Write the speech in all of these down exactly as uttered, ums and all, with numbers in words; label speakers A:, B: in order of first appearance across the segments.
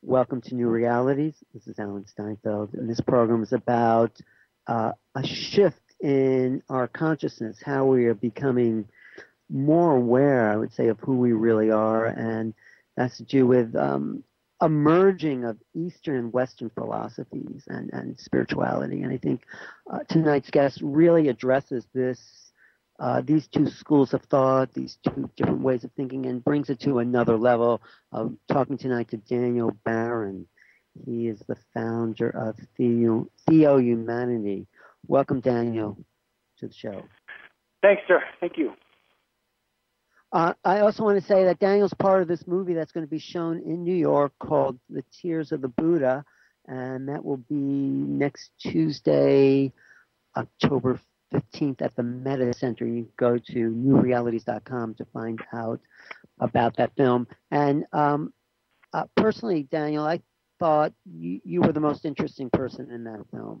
A: Welcome to New Realities. This is Alan Steinfeld, and this program is about uh, a shift in our consciousness, how we are becoming more aware, I would say, of who we really are, and that's to do with um, a merging of Eastern and Western philosophies and, and spirituality. And I think uh, tonight's guest really addresses this, uh, these two schools of thought, these two different ways of thinking, and brings it to another level. I'm talking tonight to Daniel Barron. He is the founder of Theo, Theo Humanity. Welcome, Daniel, to the show.
B: Thanks, sir. Thank you.
A: Uh, I also want to say that Daniel's part of this movie that's going to be shown in New York called The Tears of the Buddha, and that will be next Tuesday, October fifteenth at the Meta Center. You can go to new realities dot com to find out about that film. And um, uh, personally, Daniel, I thought you, you were the most interesting person in that film.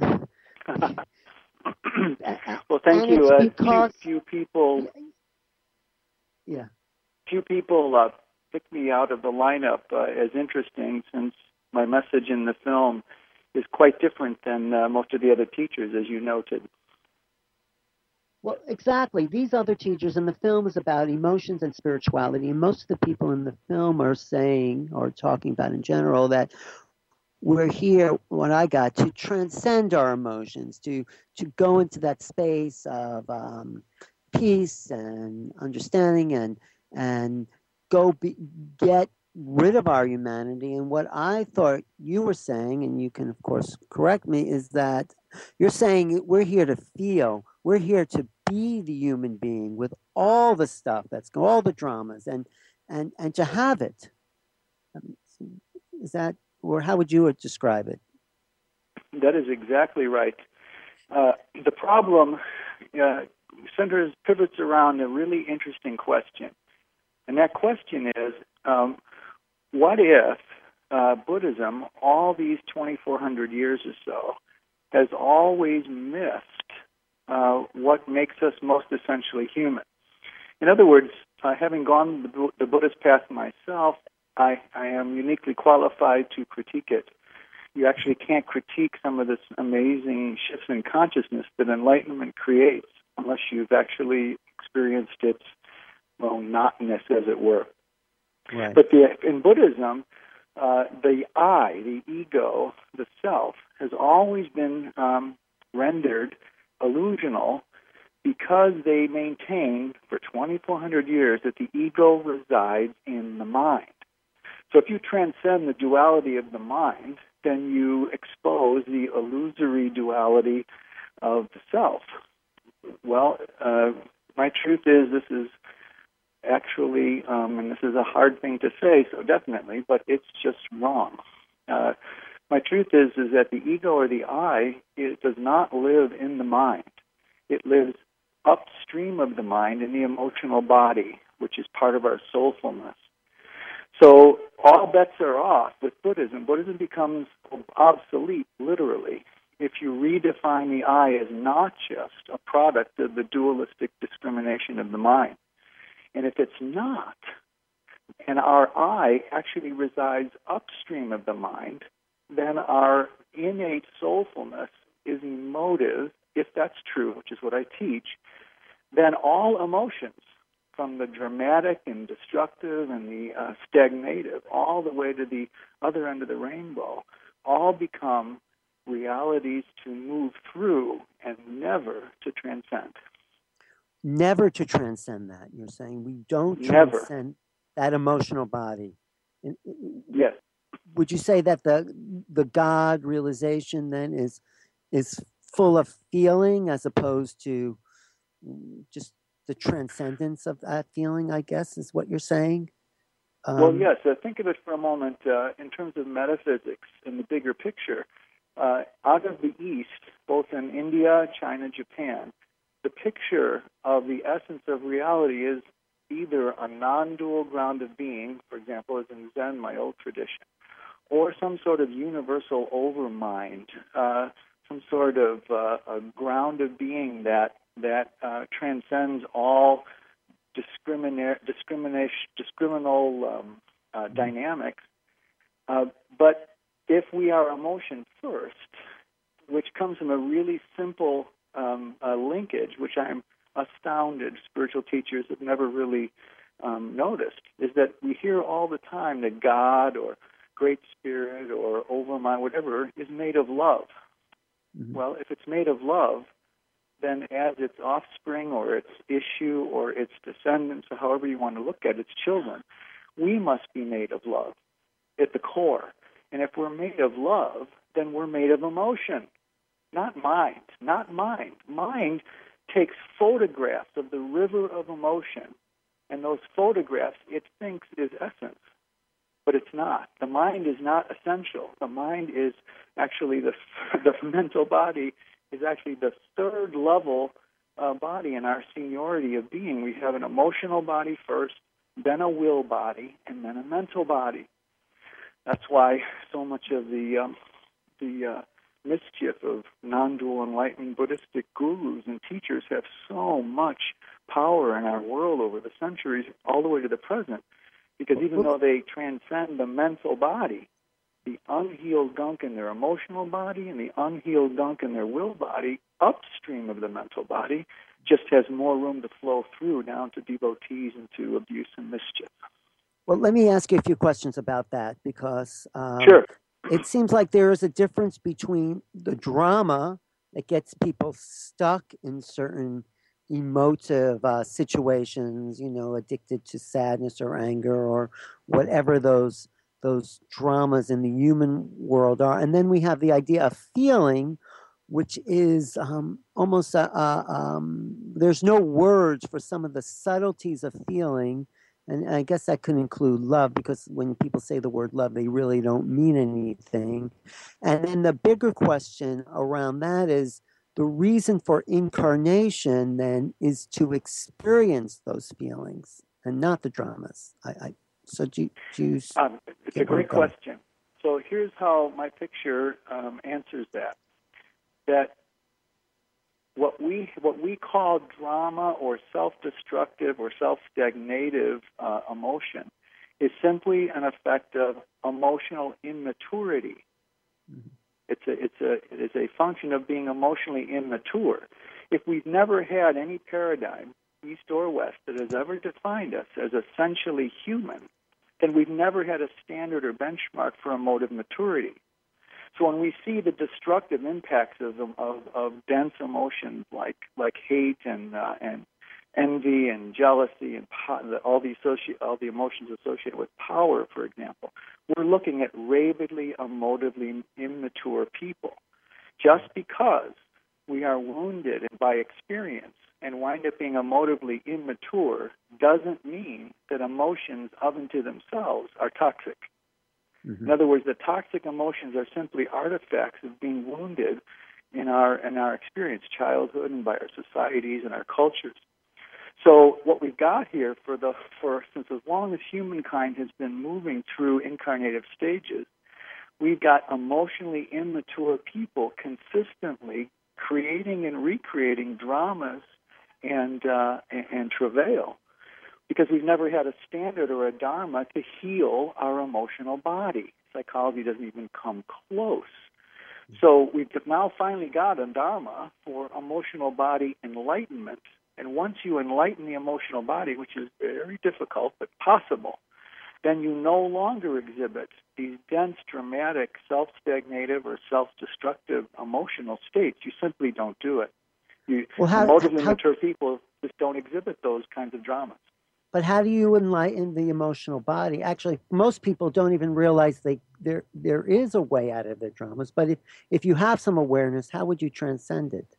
B: Well, thank
A: and
B: you.
A: It's
B: Uh,
A: because,
B: few, few people,
A: yeah.
B: few people uh, picked me out of the lineup uh, as interesting, since my message in the film is quite different than uh, most of the other teachers, as you noted.
A: Well, exactly. These other teachers in the film is about emotions and spirituality, and most of the people in the film are saying or talking about in general that we're here, what I got, to transcend our emotions, to to go into that space of um, peace and understanding, and and go be, get rid of our humanity. And what I thought you were saying, and you can of course correct me, is that you're saying we're here to feel, we're here to be the human being with all the stuff that's all the dramas, and and and to have it. Is that, or how would you describe it?
B: That is exactly right. Uh, the problem uh, centers, pivots around a really interesting question. And that question is, um, what if uh, Buddhism, all these twenty-four hundred years or so, has always missed uh, what makes us most essentially human? In other words, uh, having gone the, the Buddhist path myself, I, I am uniquely qualified to critique it. You actually can't critique some of this amazing shifts in consciousness that enlightenment creates unless you've actually experienced its, well, notness, as it were.
A: Right.
B: But the, in Buddhism, uh, the I, the ego, the self, has always been um, rendered illusional, because they maintain for twenty-four hundred years that the ego resides in the mind. So if you transcend the duality of the mind, then you expose the illusory duality of the self. Well, uh, my truth is this is actually, um, and this is a hard thing to say, so definitely, but it's just wrong. Uh, my truth is is that the ego, or the I, it does not live in the mind. It lives upstream of the mind in the emotional body, which is part of our soulfulness. So all bets are off with Buddhism. Buddhism becomes obsolete, literally, if you redefine the I as not just a product of the dualistic discrimination of the mind. And if it's not, and our I actually resides upstream of the mind, then our innate soulfulness is emotive. If that's true, which is what I teach, then all emotions, from the dramatic and destructive and the uh, stagnative, all the way to the other end of the rainbow, all become realities to move through and never to transcend.
A: Never to transcend that, you're saying? We don't
B: Never.
A: transcend that emotional body.
B: Yes.
A: Would you say that the the God realization then is is full of feeling as opposed to just the transcendence of that feeling, I guess, is what you're saying? Um,
B: well, yes. Uh, think of it for a moment uh, in terms of metaphysics in the bigger picture. Uh, out of the East, both in India, China, Japan, the picture of the essence of reality is either a non-dual ground of being, for example, as in Zen, my old tradition, or some sort of universal overmind, uh, some sort of uh, a ground of being that that uh, transcends all discrimina- discrimination, discriminal um, uh, dynamics, Uh, but if we are emotion first, which comes from a really simple um, uh, linkage, which I'm astounded spiritual teachers have never really um, noticed, is that we hear all the time that God or Great Spirit or Overmind, whatever, is made of love. Mm-hmm. Well, if it's made of love, then as its offspring or its issue or its descendants, or however you want to look at it, its children, we must be made of love at the core. And if we're made of love, then we're made of emotion, not mind, not mind. Mind takes photographs of the river of emotion, and those photographs it thinks is essence, but it's not. The mind is not essential. The mind is actually the the mental body is actually the third level uh, body in our seniority of being. We have an emotional body first, then a will body, and then a mental body. That's why so much of the um, the uh, mischief of non-dual enlightened Buddhistic gurus and teachers have so much power in our world over the centuries, all the way to the present. Because even though they transcend the mental body, the unhealed gunk in their emotional body and the unhealed gunk in their will body, upstream of the mental body, just has more room to flow through down to devotees and to abuse and mischief.
A: Well, let me ask you a few questions about that, because um,
B: sure.
A: it seems like there is a difference between the drama that gets people stuck in certain emotive uh, situations, you know, addicted to sadness or anger or whatever those those dramas in the human world are. And then we have the idea of feeling, which is um, almost, a, a, um, there's no words for some of the subtleties of feeling. And I guess that could include love, because when people say the word love, they really don't mean anything. And then the bigger question around that is, the reason for incarnation then is to experience those feelings and not the dramas. I, I so do, do you
B: um, it's a great question. So here's how my picture um, answers that. That what we what we call drama or self-destructive or self-stagnative uh, emotion is simply an effect of emotional immaturity. Mm-hmm. It's a, it's a, it is a function of being emotionally immature. If we've never had any paradigm, East or West, that has ever defined us as essentially human, then we've never had a standard or benchmark for emotive maturity. So when we see the destructive impacts of of, of dense emotions like like hate and uh, and envy and jealousy and po- all the associ- all the emotions associated with power, for example, we're looking at rabidly, emotively immature people. Just because we are wounded by experience and wind up being emotively immature doesn't mean that emotions of and to themselves are toxic. Mm-hmm. In other words, the toxic emotions are simply artifacts of being wounded in our in our experience, childhood, and by our societies and our cultures. So what we've got here for the for since as long as humankind has been moving through incarnative stages, we've got emotionally immature people consistently creating and recreating dramas and uh, and, and travail, because we've never had a standard or a dharma to heal our emotional body. Psychology doesn't even come close. So we've now finally got a dharma for emotional body enlightenment. And once you enlighten the emotional body, which is very difficult but possible, then you no longer exhibit these dense, dramatic, self-stagnative or self-destructive emotional states. You simply don't do it. You, well, how, emotively how, mature people just don't exhibit those kinds of dramas.
A: But how do you enlighten the emotional body? Actually, most people don't even realize they there there is a way out of their dramas. But if, if you have some awareness, how would you transcend it?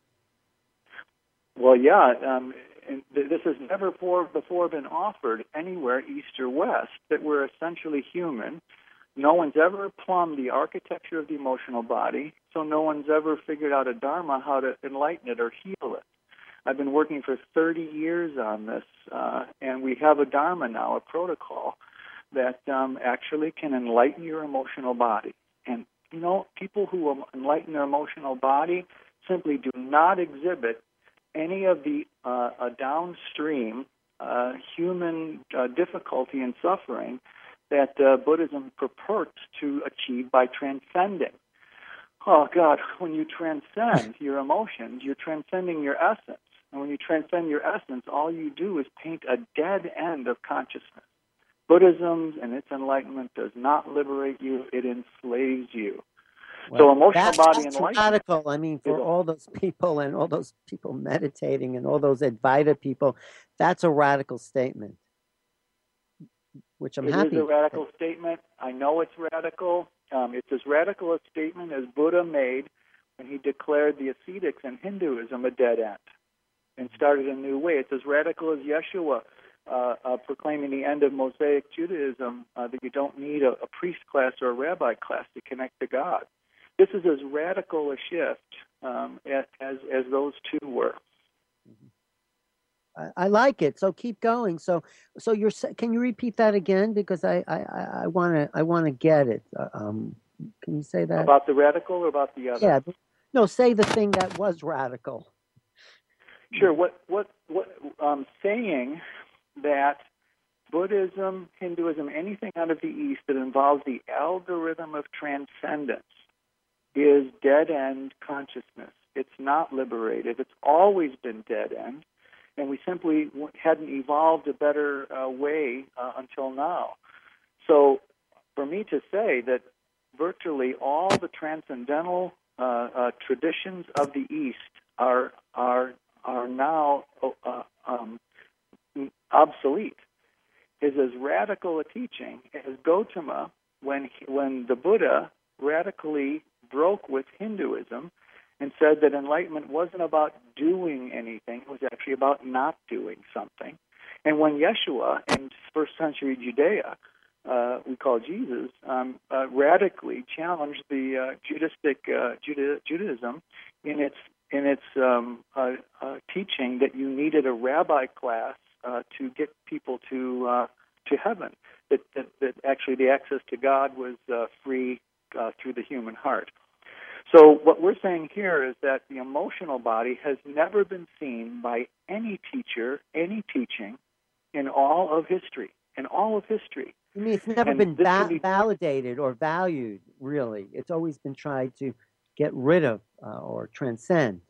B: Well, yeah, um, and th- this has never before, before been offered anywhere, East or West, that we're essentially human. No one's ever plumbed the architecture of the emotional body, so no one's ever figured out a dharma how to enlighten it or heal it. I've been working for thirty years on this, uh, and we have a dharma now, a protocol, that um, actually can enlighten your emotional body. And, you know, people who enlighten their emotional body simply do not exhibit any of the uh, uh, downstream uh, human uh, difficulty and suffering that uh, Buddhism purports to achieve by transcending. Oh, God, when you transcend your emotions, you're transcending your essence. And when you transcend your essence, all you do is paint a dead end of consciousness. Buddhism and its enlightenment does not liberate you, it enslaves you.
A: Well,
B: so emotional
A: that,
B: body
A: that's
B: enlightenment.
A: radical. I mean, for
B: a,
A: all those people and all those people meditating and all those Advaita people, that's a radical statement, which I'm
B: It
A: happy.
B: is a radical statement. I know it's radical. Um, it's as radical a statement as Buddha made when he declared the ascetics in Hinduism a dead end and started a new way. It's as radical as Yeshua uh, uh, proclaiming the end of Mosaic Judaism, uh, that you don't need a, a priest class or a rabbi class to connect to God. This is as radical a shift um, as, as those two were.
A: I, I like it. So keep going. So, so you're. Can you repeat that again? Because I, I, I want to, I want to get it. Uh, um, can you say that
B: about the radical or about the other?
A: Yeah. No, say the thing that was radical.
B: Sure. What, what, what? Um, saying that Buddhism, Hinduism, anything out of the East that involves the algorithm of transcendence is dead-end consciousness. It's not liberated. It's always been dead-end, and we simply hadn't evolved a better uh, way uh, until now. So for me to say that virtually all the transcendental uh, uh, traditions of the East are are are now uh, um, obsolete is as radical a teaching as Gautama when he, when the Buddha radically broke with Hinduism and said that enlightenment wasn't about doing anything, it was actually about not doing something. And when Yeshua in first century Judea, uh, we call Jesus, um, uh, radically challenged the uh, Judaistic uh, Juda- Judaism in its in its um, uh, uh, teaching that you needed a rabbi class uh, to get people to uh, to heaven. That, that that actually the access to God was uh, free uh, through the human heart. So what we're saying here is that the emotional body has never been seen by any teacher, any teaching, in all of history. In all of history.
A: You mean it's never
B: and
A: been ba-
B: be...
A: validated or valued, really? It's always been tried to get rid of uh, or transcend.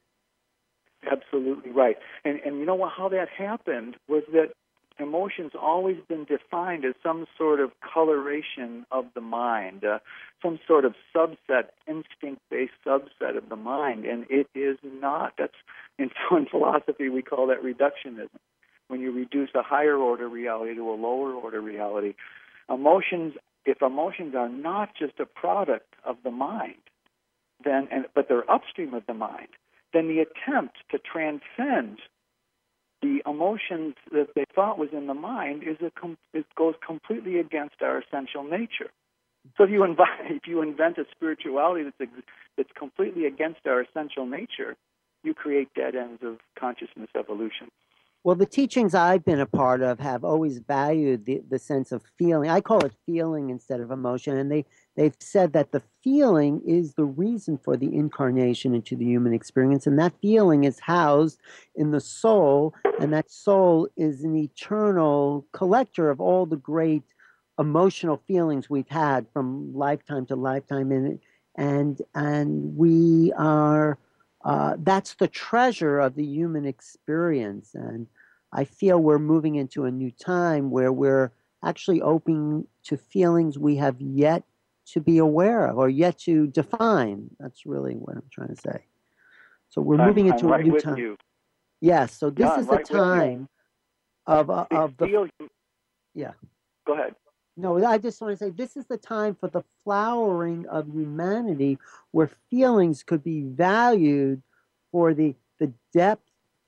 B: Absolutely right. And and you know what? How that happened was that emotions always been defined as some sort of coloration of the mind, uh, some sort of subset, instinct-based subset of the mind, and it is not. That's in, in philosophy we call that reductionism. When you reduce a higher order reality to a lower order reality, emotions. If emotions are not just a product of the mind, then and but they're upstream of the mind, then the attempt to transcend the emotions that they thought was in the mind is a com- it goes completely against our essential nature. So if you invite, if you invent a spirituality that's ex- that's completely against our essential nature, you create dead ends of consciousness evolution.
A: Well, the teachings I've been a part of have always valued the, the sense of feeling. I call it feeling instead of emotion. And they, they've said that the feeling is the reason for the incarnation into the human experience. And that feeling is housed in the soul. And that soul is an eternal collector of all the great emotional feelings we've had from lifetime to lifetime. And, and, and we are... Uh, that's the treasure of the human experience. And I feel we're moving into a new time where we're actually open to feelings we have yet to be aware of or yet to define. That's really what I'm trying to say. So we're
B: I'm,
A: moving into
B: I'm
A: a
B: right
A: new
B: with
A: time.
B: you.
A: Yes. So this
B: Yeah,
A: is
B: I'm
A: the
B: right
A: time of uh, of the.
B: Feel,
A: yeah.
B: Go ahead.
A: No, I just want to say this is the time for the flowering of humanity where feelings could be valued for the, the depth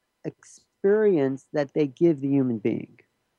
A: experience that they give the human being.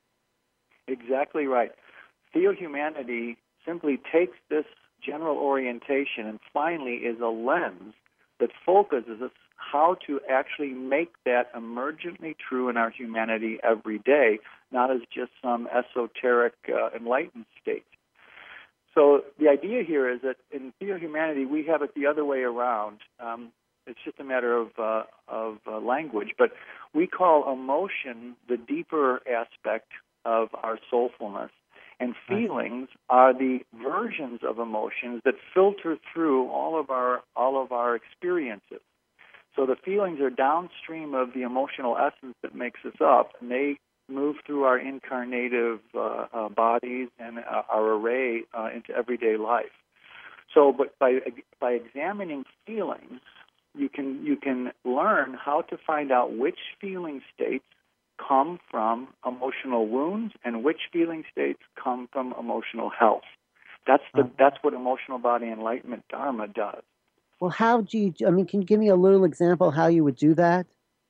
B: Exactly right. Theohumanity simply takes this general orientation and finally is a lens that focuses us how to actually make that emergently true in our humanity every day, not as just some esoteric uh, enlightened state. So the idea here is that in theohumanity, we have it the other way around. Um, it's just a matter of, uh, of uh, language, but we call emotion the deeper aspect of our soulfulness, And feelings are the versions of emotions that filter through all of our all of our experiences. So the feelings are downstream of the emotional essence that makes us up, and they move through our incarnative uh, uh, bodies and uh, our array uh, into everyday life. So, but by by examining feelings, you can you can learn how to find out which feeling states come from emotional wounds and which feeling states come from emotional health. That's the that's what emotional body enlightenment Dharma does.
A: Well, how do you? I mean, can you give me a little example how you would do that?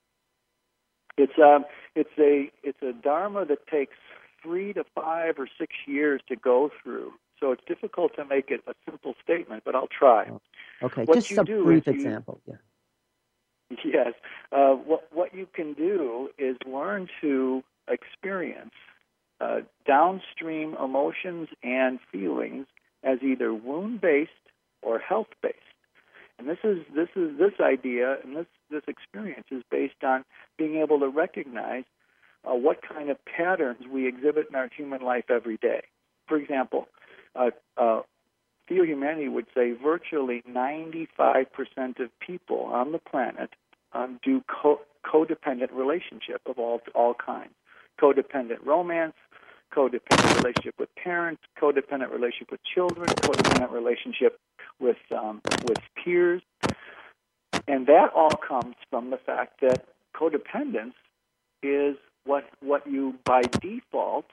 B: It's a it's a it's a Dharma that takes three to five or six years to go through. So it's difficult to make it a simple statement, but I'll try.
A: Oh, okay,
B: what
A: just
B: you
A: some
B: do
A: brief
B: is you,
A: example. Yeah.
B: Yes. Uh, what what you can do is learn to experience uh, downstream emotions and feelings as either wound-based or health-based. And this is this is this idea and this this experience is based on being able to recognize uh, what kind of patterns we exhibit in our human life every day. For example, uh, uh, Theo-Humanity would say virtually ninety-five percent of people on the planet um, do co- codependent relationship of all all kinds. Codependent romance, codependent relationship with parents, codependent relationship with children, codependent relationship with um, with peers. And that all comes from the fact that codependence is what what you by default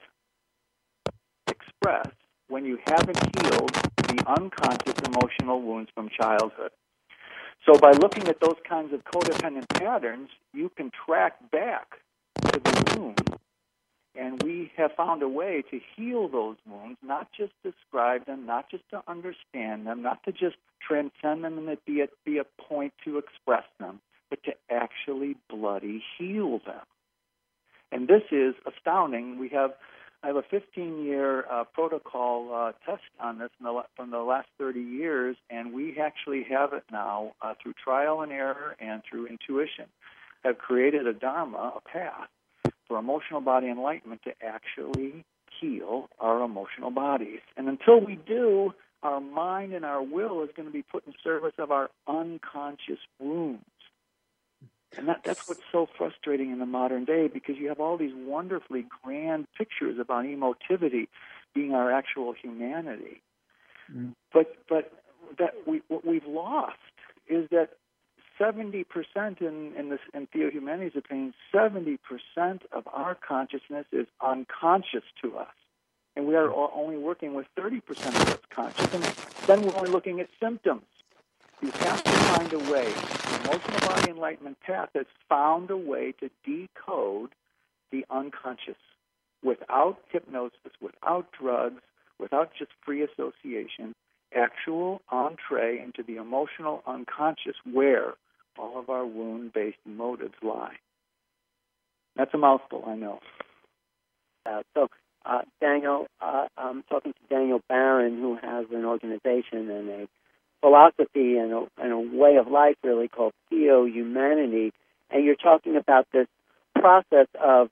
B: express when you haven't healed the unconscious emotional wounds from childhood. So by looking at those kinds of codependent patterns, you can track back to the wound, and we have found a way to heal those wounds, not just describe them, not just to understand them, not to just transcend them and it be a, be a point to express them, but to actually bloody heal them. And this is astounding. We have I have a fifteen-year uh, protocol uh, test on this in the, from the last thirty years, and we actually have it now uh, through trial and error and through intuition, have created a Dharma, a path, for emotional body enlightenment to actually heal our emotional bodies. And until we do, our mind and our will is going to be put in service of our unconscious wounds. And that, that's what's so frustrating in the modern day, because you have all these wonderfully grand pictures about emotivity being our actual humanity. Mm. But but that we, what we've lost is that seventy percent in, in, this, in Theo-Humanity's opinion, seventy percent of our consciousness is unconscious to us. And we are only working with thirty percent of what's conscious. And then we're only looking at symptoms. You have to find a way. The emotional body enlightenment path has found a way to decode the unconscious without hypnosis, without drugs, without just free association, actual entree into the emotional unconscious where all of our wound-based motives lie. That's a mouthful, I know.
C: Uh, so, uh, Daniel, uh, I'm talking to Daniel Barron, who has an organization and a philosophy and a, and a way of life really called Theo-Humanity, and you're talking about this process of,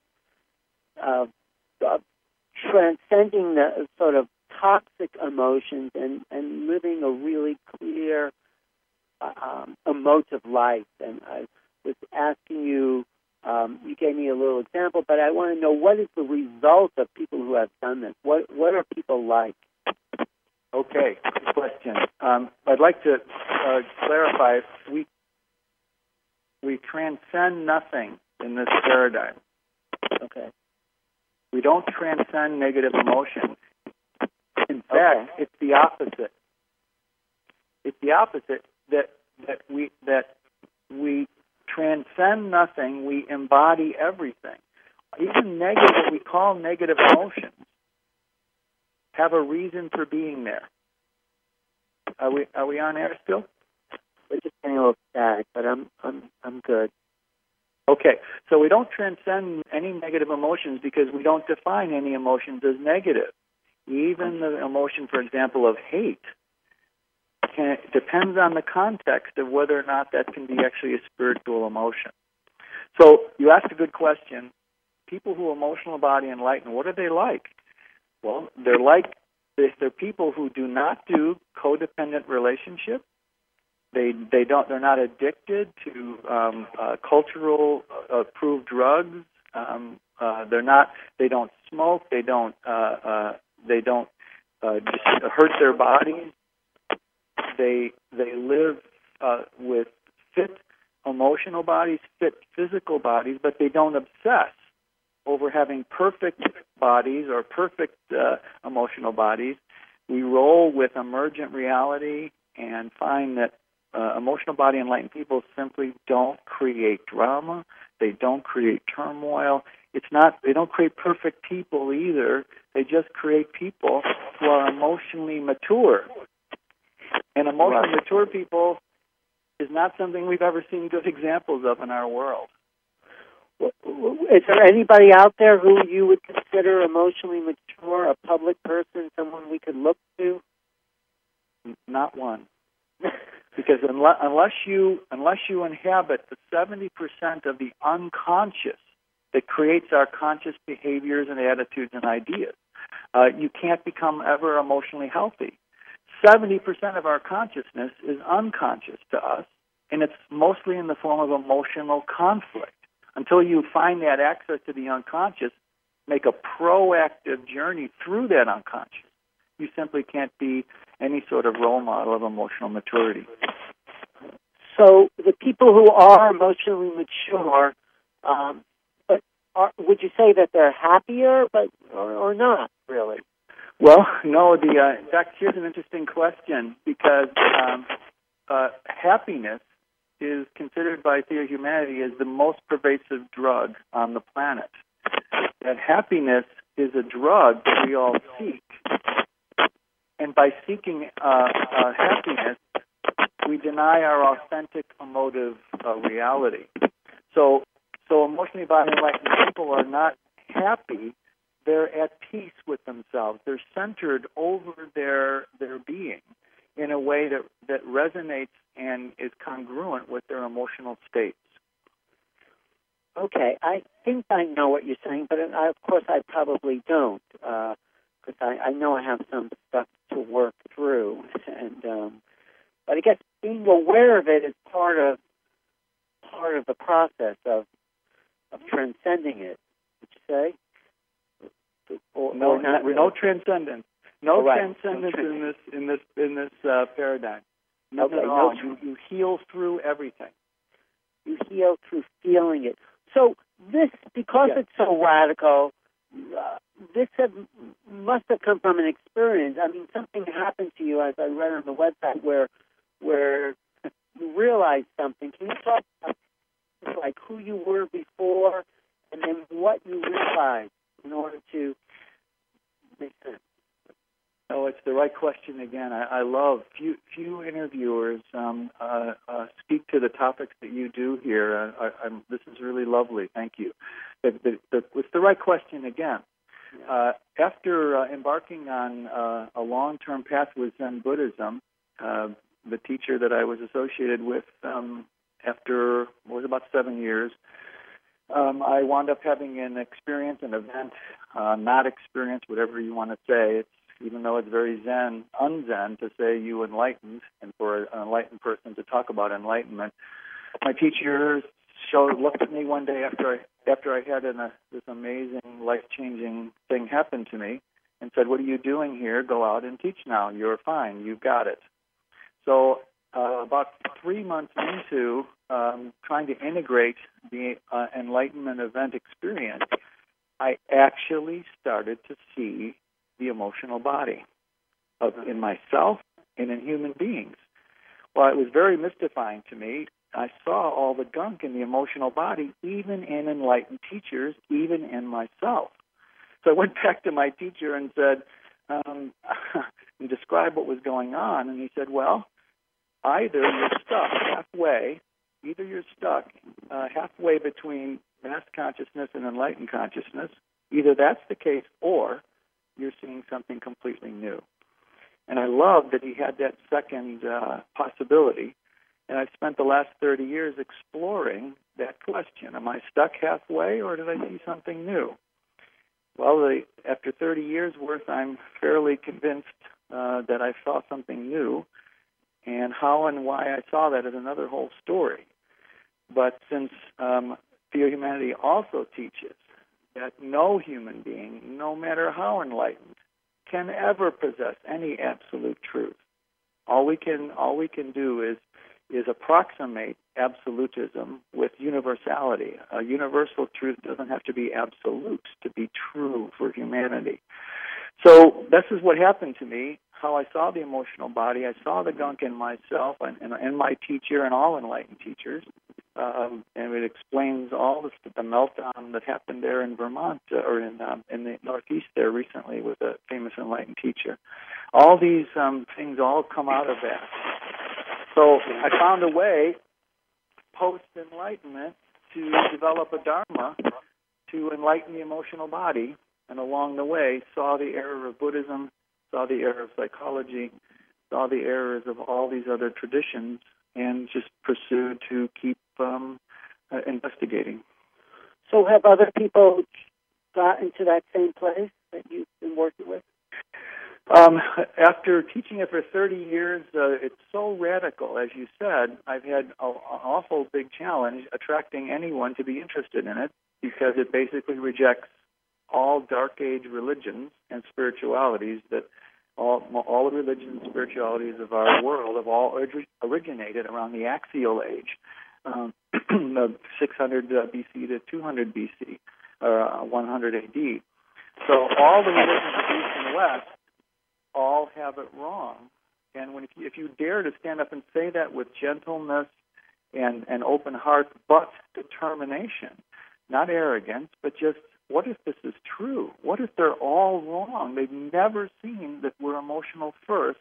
C: of, of transcending the sort of toxic emotions and, and living a really clear uh, um, emotive life. And I was asking you, um, you gave me a little example, but I want to know, what is the result of people who have done this? What what are people like?
B: Okay, good question. Um, I'd like to uh, clarify, we we transcend nothing in this paradigm.
C: Okay.
B: We don't transcend negative emotions. In fact,
C: okay.
B: it's the opposite. It's the opposite that that we that we transcend nothing. We embody everything. Even negative, what we call negative emotions, have a reason for being there. Are we are we on air still?
C: We're just getting a little static, but I'm I'm I'm good.
B: Okay, so we don't transcend any negative emotions because we don't define any emotions as negative. Even the emotion, for example, of hate, can, depends on the context of whether or not that can be actually a spiritual emotion. So you asked a good question. People who are emotional body enlightened, what are they like? Well, they're like they're people who do not do codependent relationships. They they don't they're not addicted to um, uh, cultural uh, approved drugs. Um, uh, they're not they don't smoke. They don't uh, uh, they don't uh, just hurt their bodies. They they live uh, with fit emotional bodies, fit physical bodies, but they don't obsess over having perfect bodies or perfect uh, emotional bodies. We roll with emergent reality and find that uh, emotional body enlightened people simply don't create drama. They don't create turmoil. It's not. They don't create perfect people either. They just create people who are emotionally mature. And emotionally right. mature people is not something we've ever seen good examples of in our world.
C: Is there anybody out there who you would consider emotionally mature, a public person, someone we could look to?
B: Not one. Because unless, unless you unless you inhabit the seventy percent of the unconscious that creates our conscious behaviors and attitudes and ideas, uh, you can't become ever emotionally healthy. seventy percent of our consciousness is unconscious to us, and it's mostly in the form of emotional conflict. Until you find that access to the unconscious, make a proactive journey through that unconscious, you simply can't be any sort of role model of emotional maturity.
C: So the people who are emotionally mature, um, but are, would you say that they're happier, but or, or not really?
B: Well, no. The uh, in fact, here's an interesting question because um, uh, happiness is considered by Theory of Humanity as the most pervasive drug on the planet. That happiness is a drug that we all seek, and by seeking uh, uh, happiness, we deny our authentic emotive uh, reality. So, so emotionally body enlightened people are not happy. They're at peace with themselves. They're centered over their their being in a way that, that resonates and is congruent with their emotional states.
C: Okay, I think I know what you're saying, but I, of course I probably don't, because uh, I, I know I have some stuff to work through, and um, but I guess being aware of it is part of part of the process of of transcending it. Would you say?
B: Or, no, or not really? No transcendence. No
C: oh, right.
B: transcendence
C: no
B: in this in this in this uh, paradigm. No,
C: okay,
B: no,
C: no,
B: you, you heal through everything.
C: You heal through feeling it. So this, because
B: yes.
C: it's so radical, uh, this have, must have come from an experience. I mean, something happened to you, as I read on the website, where where you realized something. Can you talk about like who you were before, and then what you realized in order to make sense?
B: Oh, it's the right question again. I, I love few few interviewers um, uh, uh, speak to the topics that you do here. Uh, I, I'm, this is really lovely. Thank you. But, but, but it's the right question again. Uh, after uh, embarking on uh, a long-term path with Zen Buddhism, uh, the teacher that I was associated with, um, after what was about seven years, um, I wound up having an experience, an event, uh, not experience, whatever you want to say. It's even though it's very Zen, un-Zen to say you enlightened, and for an enlightened person to talk about enlightenment. My teacher showed, looked at me one day after I after I had an, uh, this amazing, life-changing thing happen to me, and said, "What are you doing here? Go out and teach now. You're fine. You've got it." So uh, about three months into um, trying to integrate the uh, enlightenment event experience, I actually started to see the emotional body of, in myself and in human beings. While it was very mystifying to me, I saw all the gunk in the emotional body, even in enlightened teachers, even in myself. So I went back to my teacher and said, um, and described what was going on, and he said, well, either you're stuck halfway, either you're stuck uh, halfway between mass consciousness and enlightened consciousness, either that's the case, or you're seeing something completely new. And I love that he had that second uh, possibility. And I've spent the last thirty years exploring that question. Am I stuck halfway, or did I see something new? Well, the, after thirty years worth, I'm fairly convinced uh, that I saw something new, and how and why I saw that is another whole story. But since um, Theohumanity also teaches that no human being, no matter how enlightened, can ever possess any absolute truth. All we can all we can do is is approximate absolutism with universality. A universal truth doesn't have to be absolute to be true for humanity. So this is what happened to me, how I saw the emotional body. I saw the gunk in myself and, and, and my teacher and all enlightened teachers. Um, and it explains all this, the meltdown that happened there in Vermont uh, or in um, in the Northeast there recently with a famous enlightened teacher. All these um, things all come out of that. So I found a way, post-enlightenment, to develop a dharma to enlighten the emotional body, and along the way saw the error of Buddhism, saw the error of psychology, saw the errors of all these other traditions, and just pursued to keep um, uh, investigating.
C: So have other people gotten to that same place that you've been working with?
B: Um, after teaching it for thirty years, uh, it's so radical, as you said. I've had a, an awful big challenge attracting anyone to be interested in it, because it basically rejects all Dark Age religions and spiritualities that all all the religions and spiritualities of our world have all orig- originated around the Axial Age, um, six hundred B C to two hundred B C, or uh, one hundred A D. So all the religions of East and West all have it wrong. And when if you, if you dare to stand up and say that with gentleness and an open heart, but determination, not arrogance, but just, what if this is true? What if they're all wrong? They've never seen that we're emotional first.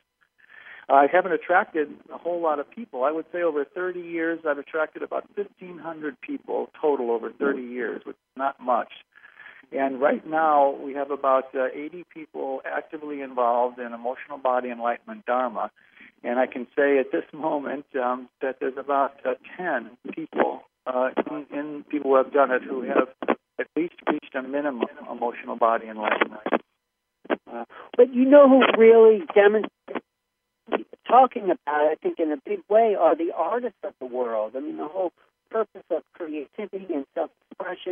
B: I haven't attracted a whole lot of people. I would say over thirty years, I've attracted about fifteen hundred people total over thirty years, which is not much. And right now, we have about uh, eighty people actively involved in Emotional Body Enlightenment Dharma. And I can say at this moment um, that there's about uh, ten people, uh, in, in people who have done it, who have at least reached a minimum emotional body enlightenment.
C: Uh, but you know who really demonstrates, talking about it, I think, in a big way, are the artists of the world. I mean, the whole purpose of creativity and self-expression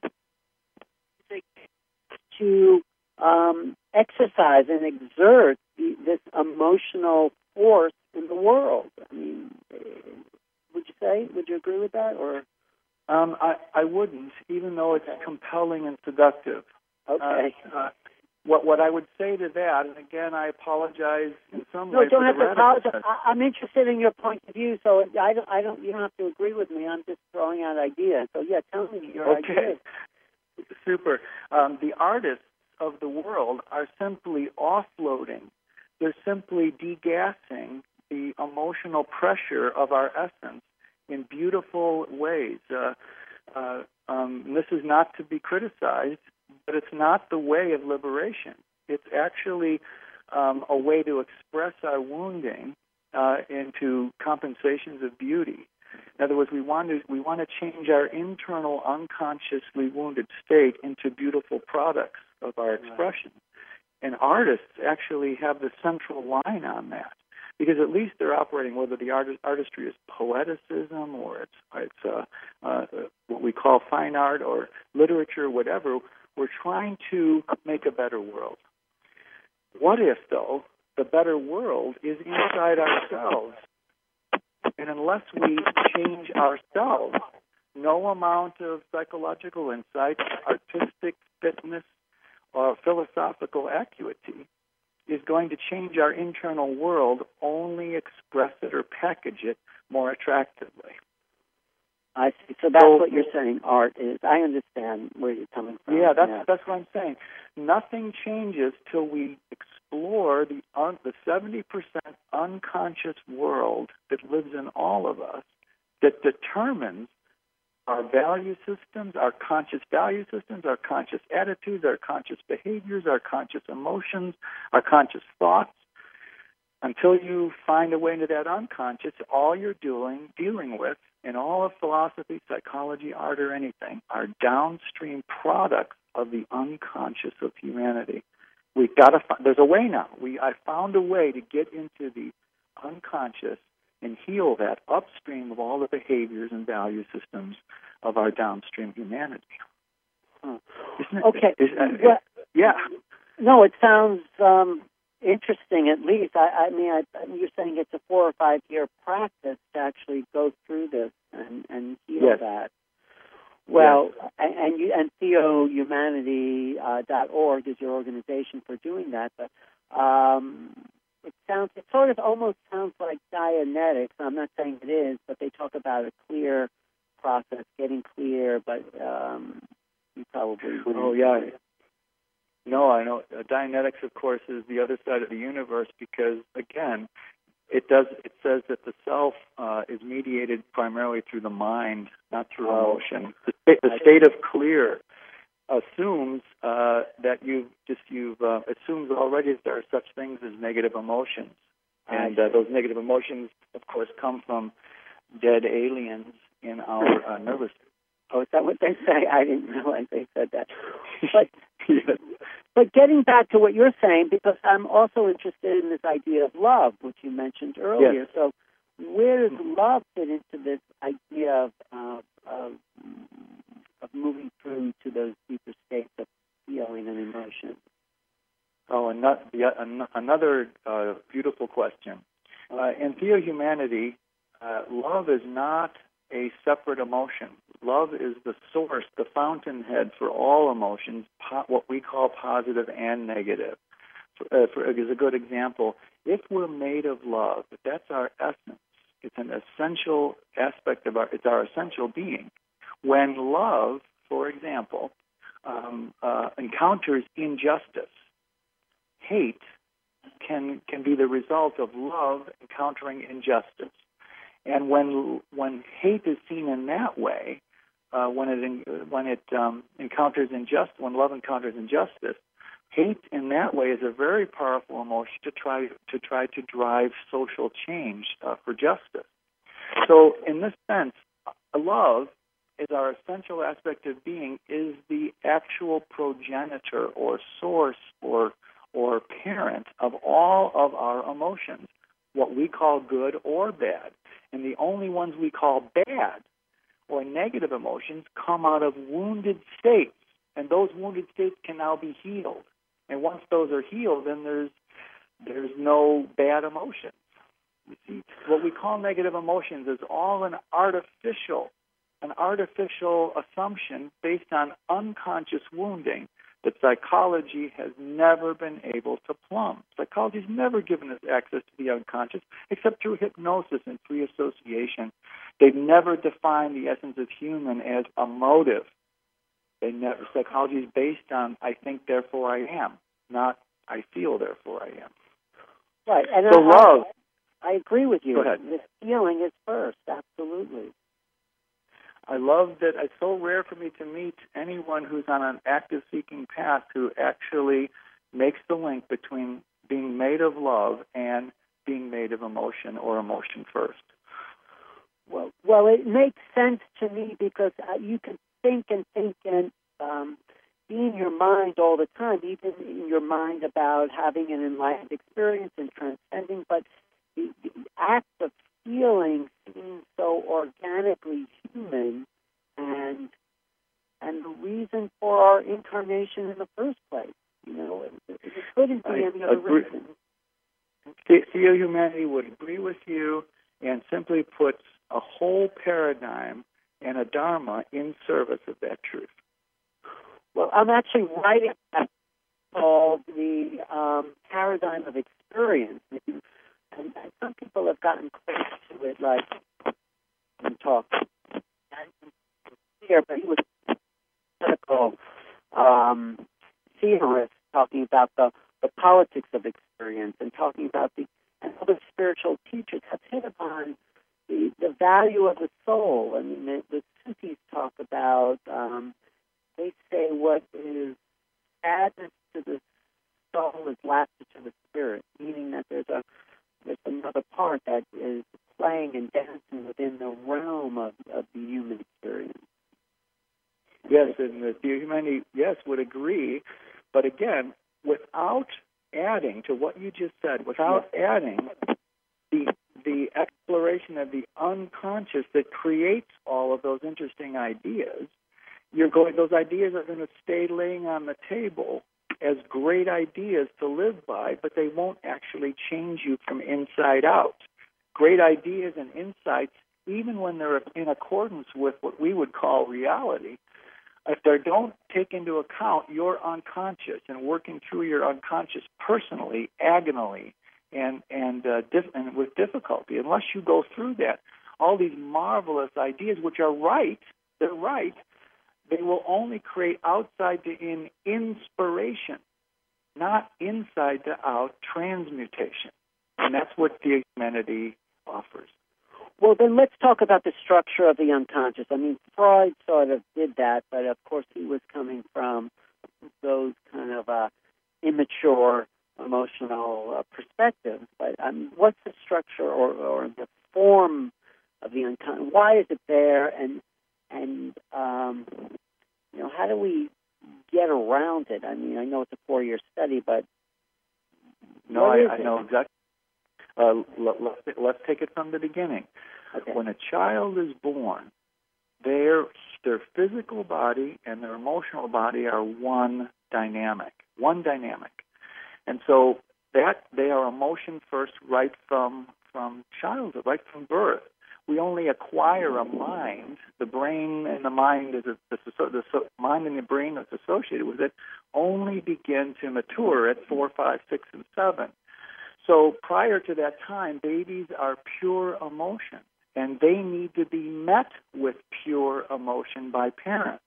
C: to um, exercise and exert the, this emotional force in the world. I mean, would you say? Would you agree with that? Or
B: um, I, I wouldn't, even though it's okay. compelling and seductive.
C: Okay.
B: Uh, uh, what what I would say to that, and again, I apologize in some
C: no,
B: way.
C: No, don't
B: for
C: have
B: the
C: to apologize. I, I'm interested in your point of view, so I don't. I don't. You don't have to agree with me. I'm just throwing out ideas. So yeah, tell me your
B: okay.
C: ideas.
B: Super. Um, the artists of the world are simply offloading. They're simply degassing the emotional pressure of our essence in beautiful ways. Uh, uh, um, this is not to be criticized, but it's not the way of liberation. It's actually um, a way to express our wounding uh, into compensations of beauty. In other words, we want to we want to change our internal unconsciously wounded state into beautiful products of our expression. And artists actually have the central line on that, because at least they're operating, whether the art, artistry is poeticism or it's it's uh, uh, what we call fine art or literature, whatever. We're trying to make a better world. What if, though, the better world is inside ourselves? And unless we change ourselves, no amount of psychological insight, artistic fitness, or philosophical acuity is going to change our internal world, only express it or package it more attractively.
C: I see. So that's so, what you're saying art is. I understand where you're coming from.
B: Yeah, that's yeah. that's what I'm saying. Nothing changes till we explore the un, the seventy percent unconscious world that lives in all of us, that determines our value systems, our conscious value systems, our conscious attitudes, our conscious behaviors, our conscious emotions, our conscious thoughts. Until you find a way into that unconscious, all you're doing, dealing with, in all of philosophy, psychology, art, or anything, are downstream products of the unconscious of humanity. We've got to find, there's a way now. We I found a way to get into the unconscious and heal that upstream of all the behaviors and value systems of our downstream humanity.
C: Huh.
B: Isn't it,
C: okay.
B: Is, uh,
C: well,
B: yeah.
C: No, it sounds um, interesting. At least, I, I mean, I, you're saying it's a four or five year practice to actually go through this and, and heal
B: yes.
C: that. Well,
B: yes.
C: and, and you and theo humanity dot org is your organization for doing that. But um, it sounds, it sort of almost sounds like Dianetics. I'm not saying it is, but they talk about a clear process, getting clear. But um, you probably wouldn't.
B: Oh yeah. No, I know. Uh, Dianetics, of course, is the other side of the universe because, again, it does. It says that the self uh, is mediated primarily through the mind, not through
C: Oh.
B: emotion. The, sta- the state of clear assumes uh, that you've just you've uh, assumes already that there are such things as negative emotions, and uh, those negative emotions, of course, come from dead aliens in our uh, nervous system.
C: Oh, is that what they say? I didn't realize they said that. But
B: yes.
C: but getting back to what you're saying, because I'm also interested in this idea of love, which you mentioned earlier.
B: Yes.
C: So where does love fit into this idea of, uh, of of moving through to those deeper states of feeling and emotion?
B: Oh, another, another uh, beautiful question. Uh, in theohumanity, uh, love is not a separate emotion. Love is the source, the fountainhead for all emotions, po- what we call positive and negative. For, uh, for, as a good example, if we're made of love, if that's our essence, it's an essential aspect of our, it's our essential being. When love, for example, um, uh, encounters injustice, hate can can be the result of love encountering injustice. And when when hate is seen in that way, uh, when it when it um, encounters injustice, when love encounters injustice, hate in that way is a very powerful emotion to try to try to drive social change uh, for justice. So, in this sense, love is our essential aspect of being, is the actual progenitor or source or or parent of all of our emotions, what we call good or bad. And the only ones we call bad or negative emotions come out of wounded states. And those wounded states can now be healed. And once those are healed, then there's there's no bad emotions. You see, what we call negative emotions is all an artificial, an artificial assumption based on unconscious wounding that psychology has never been able to plumb. Psychology has never given us access to the unconscious except through hypnosis and free association. They've never defined the essence of human as a motive. They never, psychology is based on I think, therefore I am, not I feel, therefore I am.
C: Right. And
B: so
C: I,
B: love.
C: I, I agree with you.
B: Go ahead.
C: The feeling is first, absolutely.
B: I love that it's so rare for me to meet anyone who's on an active seeking path who actually makes the link between being made of love and being made of emotion or emotion first.
C: Well, well, it makes sense to me because uh, you can think and think and um, be in your mind all the time, even in your mind about having an enlightened experience and transcending, but the, the act of feeling seems so organically human and and the reason for our incarnation in the first place. You know, it, it couldn't be
B: I
C: any other
B: agree.
C: reason.
B: Theohumanity would agree with you and simply puts a whole paradigm and a dharma in service of that truth.
C: Well, I'm actually writing that called the um, paradigm of experience. And, and some people have gotten close to it, like and talk here, but he was a political um, theorist talking about the, the politics of experience and talking about the and other spiritual teachers have hit upon the, the value of the soul. I mean, the, the Sufis talk about, um, they say what is sadness to the soul is laughter to the spirit, meaning that there's a there's another part that is playing and dancing within the realm of, of the human experience.
B: Yes, and the humanity, yes, yes, would agree. But again, without adding to what you just said, without adding the the exploration of the unconscious that creates all of those interesting ideas, you're going. Those ideas are going to stay laying on the table as great ideas to live by, but they won't actually change you from inside out. Great ideas and insights, even when they're in accordance with what we would call reality, if they don't take into account your unconscious and working through your unconscious personally, agonally, and and, uh, dif- and with difficulty, unless you go through that, all these marvelous ideas, which are right, they're right, they will only create outside to in inspiration, not inside to out transmutation. And that's what the humanity offers.
C: Well, then let's talk about the structure of the unconscious. I mean, Freud sort of did that, but of course he was coming from those kind of uh, immature emotional uh, perspectives. But um, what's the structure or, or the form of the unconscious? Why is it there? And and um, you know, how do we get around it? I mean, I know it's a four-year study, but
B: no, I, I know exactly. Uh, let, let's, let's take it from the beginning.
C: Okay.
B: When a child is born, their their physical body and their emotional body are one dynamic, one dynamic, and so that they are emotion first, right from from childhood, right from birth. We only acquire a mind. The brain and the mind is a, the, the, the mind and the brain that's associated with it only begin to mature at four, five, six, and seven. So prior to that time, babies are pure emotion, and they need to be met with pure emotion by parents.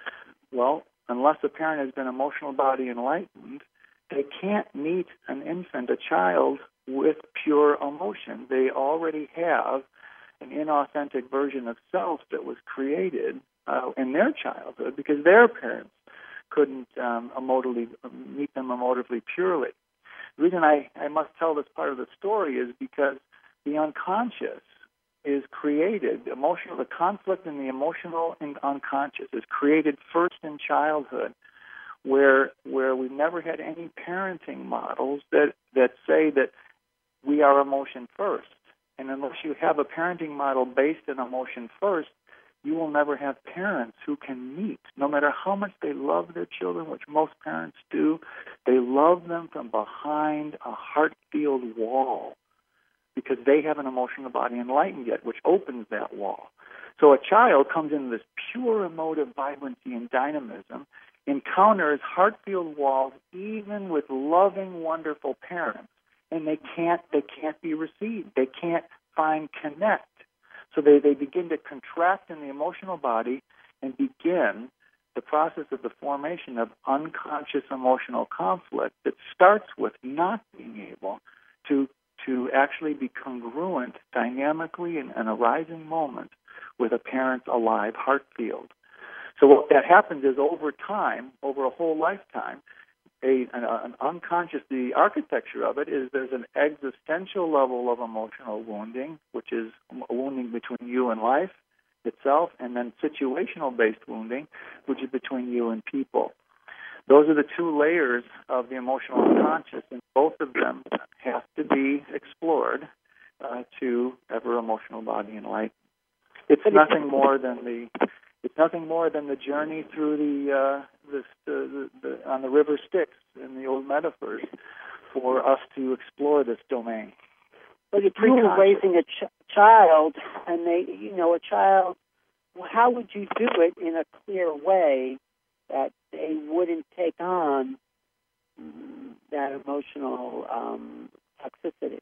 B: Well, unless a parent has been emotional body enlightened, they can't meet an infant, a child, with pure emotion. They already have an inauthentic version of self that was created uh, in their childhood because their parents couldn't um, emotively meet them emotively purely. The reason I, I must tell this part of the story is because the unconscious is created, emotional, the conflict in the emotional and unconscious is created first in childhood, where where we've never had any parenting models that, that say that we are emotion first. And unless you have a parenting model based in emotion first, you will never have parents who can meet. No matter how much they love their children, which most parents do, they love them from behind a heart-filled wall because they haven't emotional body enlightened yet, which opens that wall. So a child comes into this pure emotive vibrancy and dynamism, encounters heart-filled walls even with loving, wonderful parents, and they can't they can't be received. They can't find connect. So they, they begin to contract in the emotional body and begin the process of the formation of unconscious emotional conflict that starts with not being able to to actually be congruent dynamically in an arising moment with a parent's alive heart field. So what that happens is over time, over a whole lifetime, A, an, an unconscious, the architecture of it is there's an existential level of emotional wounding, which is a wounding between you and life itself, and then situational-based wounding, which is between you and people. Those are the two layers of the emotional unconscious, and both of them have to be explored uh, to ever emotional body enlightenment. It's nothing more than the It's nothing more than the journey through the, uh, the, the, the on the river Styx in the old metaphors for us to explore this domain.
C: But if you were raising a ch- child, and they, you know, a child, how would you do it in a clear way that they wouldn't take on that emotional um, toxicity?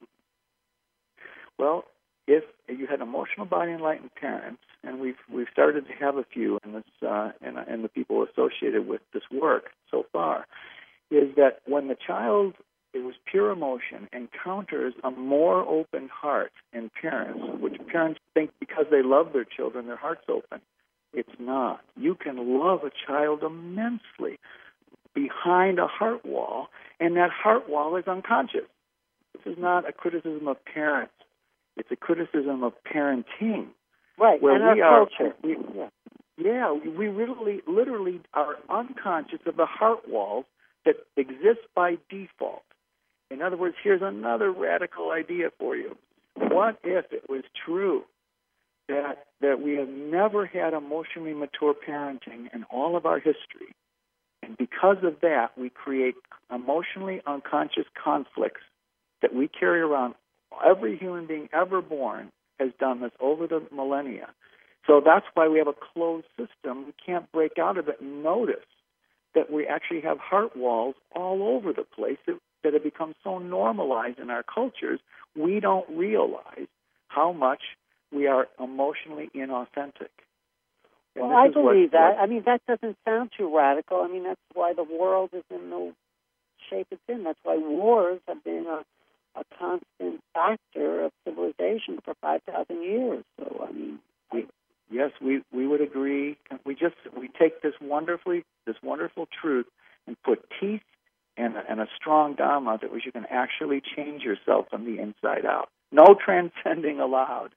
B: Well, if you had emotional body enlightened parents, and we've we've started to have a few in this uh, in, in the people associated with this work so far, is that when the child, it was pure emotion, encounters a more open heart in parents, which parents think because they love their children, their heart's open. It's not. You can love a child immensely behind a heart wall, and that heart wall is unconscious. This is not a criticism of parents. It's a criticism of parenting.
C: Right,
B: where
C: and
B: we
C: our
B: are,
C: culture.
B: We,
C: yeah.
B: Yeah, we really, literally are unconscious of the heart walls that exist by default. In other words, here's another radical idea for you. What if it was true that that we have never had emotionally mature parenting in all of our history, and because of that, we create emotionally unconscious conflicts that we carry around? Every human being ever born has done this over the millennia. So that's why we have a closed system. We can't break out of it and notice that we actually have heart walls all over the place that, that have become so normalized in our cultures, we don't realize how much we are emotionally inauthentic. And
C: well, I
B: what-
C: believe that.
B: what-
C: I mean, that doesn't sound too radical. I mean, that's why the world is in the shape it's in. That's why wars have been a, a constant factor of civilization for five thousand years. So, I mean... I,
B: Yes, we, we would agree. We just we take this wonderfully this wonderful truth and put teeth and and a strong dharma that which you can actually change yourself from the inside out. No transcending allowed.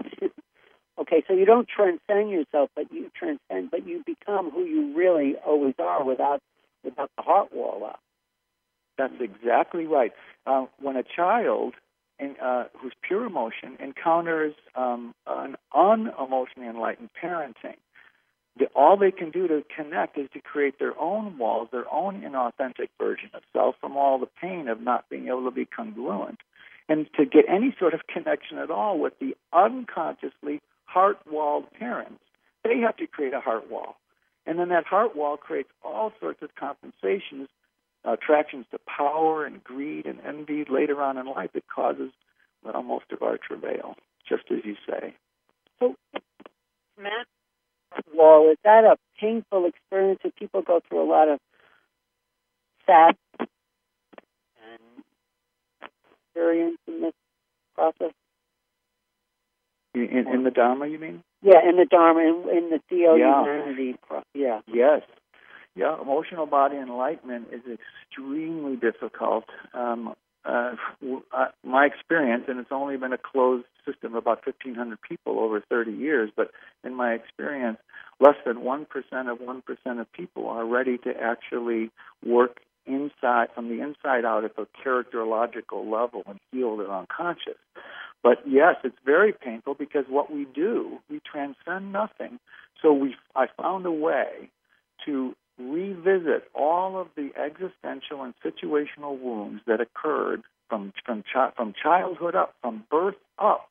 C: Okay, so you don't transcend yourself, but you transcend, but you become who you really always are without without the heart wall up.
B: That's exactly right. Uh, when a child in, uh, who's pure emotion encounters um, an unemotionally enlightened parenting, the, all they can do to connect is to create their own walls, their own inauthentic version of self from all the pain of not being able to be congruent. And to get any sort of connection at all with the unconsciously heart-walled parents, they have to create a heart wall. And then that heart wall creates all sorts of compensations, uh, attractions to power and greed and envy later on in life that causes, well, most of our travail, just as you say.
C: So, Matt, wall, is that a painful experience that people go through a lot of sad and experience in this process?
B: In, in the Dharma, you mean?
C: Yeah, in the Dharma, in, in the Theo
B: Yeah.
C: humanity. Pro- yeah.
B: Yes. Yeah, emotional body enlightenment is extremely difficult. Um, uh, w- uh, my experience, and it's only been a closed system of about fifteen hundred people over thirty years, but in my experience, less than one percent of one percent of people are ready to actually work inside, from the inside out at the characterological level and heal their unconscious. But yes, it's very painful because what we do, we transcend nothing. So we, I found a way to revisit all of the existential and situational wounds that occurred from from, chi- from childhood up, from birth up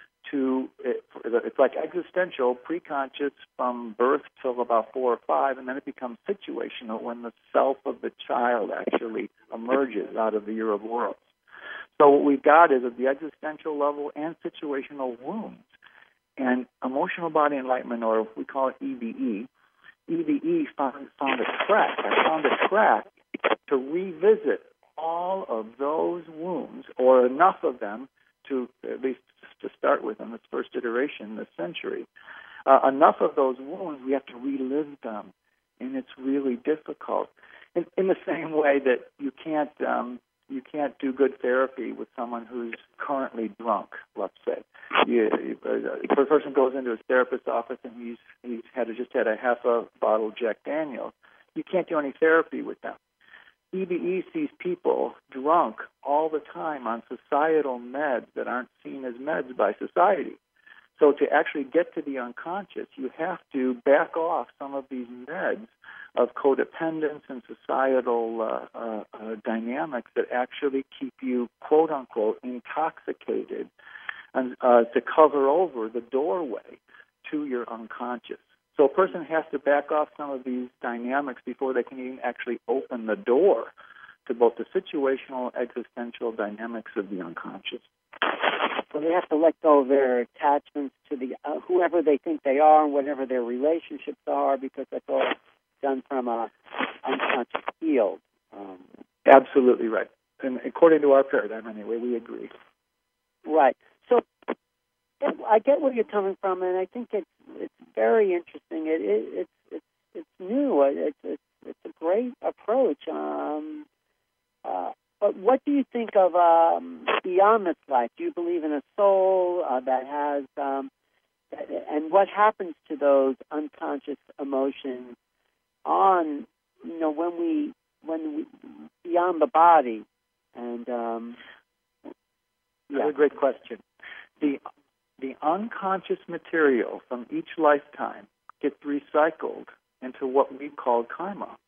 B: to, it, it's like existential, preconscious from birth till about four or five, and then it becomes situational when the self of the child actually emerges out of the year of worlds. So what we've got is at the existential level and situational wounds. And emotional body enlightenment, or we call it E B E, E B E found, found a track. I found a track to revisit all of those wounds, or enough of them, to at least to start with in this first iteration, this century. Uh, enough of those wounds, we have to relive them, and it's really difficult. In, in the same way that you can't um, you can't do good therapy with someone who's currently drunk, let's say. You, you, if a person goes into his therapist's office and he's he's had just had a half a bottle of Jack Daniels, you can't do any therapy with them. E B E sees people drunk all the time on societal meds that aren't seen as meds by society. So to actually get to the unconscious, you have to back off some of these meds of codependence and societal uh, uh, uh, dynamics that actually keep you, quote unquote, intoxicated, and uh, to cover over the doorway to your unconscious. So a person has to back off some of these dynamics before they can even actually open the door to both the situational, existential dynamics of the unconscious.
C: So they have to let go of their attachments to the uh, whoever they think they are and whatever their relationships are, because that's all done from a unconscious field. Um,
B: Absolutely right. And according to our paradigm, anyway, we agree.
C: Right. So I get where you're coming from, and I think it's it's very interesting. It, it it's it's it's new. It's it's it's a great approach. Um, uh, but what do you think of um, beyond this life? Do you believe in a soul uh, that has um, and what happens to those unconscious emotions on, you know, when we when we beyond the body, and um, yeah.
B: That's a great question. The the unconscious material from each lifetime gets recycled into what we call karma.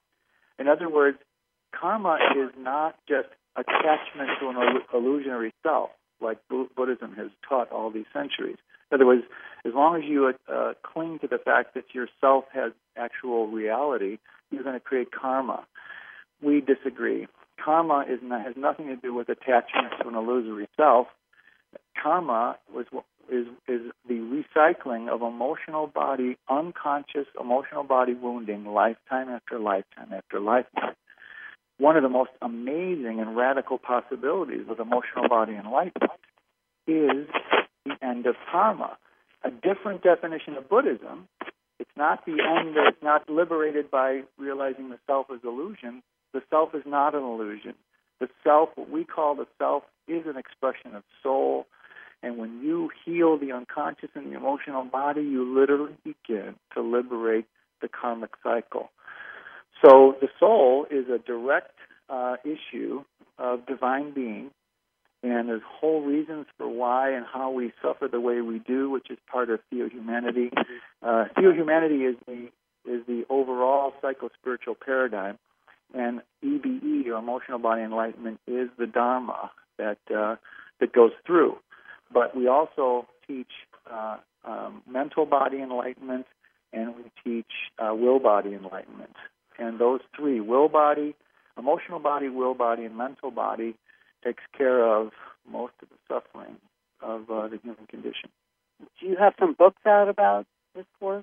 B: In other words, karma is not just attachment to an illusionary self, like Buddhism has taught all these centuries. In other words, as long as you uh, cling to the fact that your self has actual reality, you're going to create karma. We disagree. Karma is not, has nothing to do with attachment to an illusory self. Karma was is is the recycling of emotional body, unconscious emotional body wounding, lifetime after lifetime after lifetime. One of the most amazing and radical possibilities with emotional body enlightenment is the end of karma. A different definition of Buddhism. It's not the end. It's not liberated by realizing the self is illusion. The self is not an illusion. The self, what we call the self, is an expression of soul. And when you heal the unconscious and the emotional body, you literally begin to liberate the karmic cycle. So the soul is a direct uh, issue of divine being, and there's whole reasons for why and how we suffer the way we do, which is part of theohumanity. Uh, theohumanity is the is the overall psycho-spiritual paradigm, and E B E, or emotional body enlightenment, is the dharma that uh, that goes through. But we also teach uh, um, mental body enlightenment, and we teach uh, will body enlightenment. And those three, will body, emotional body, will body, and mental body, takes care of most of the suffering of uh, the human condition.
C: Do you have some books out about this work?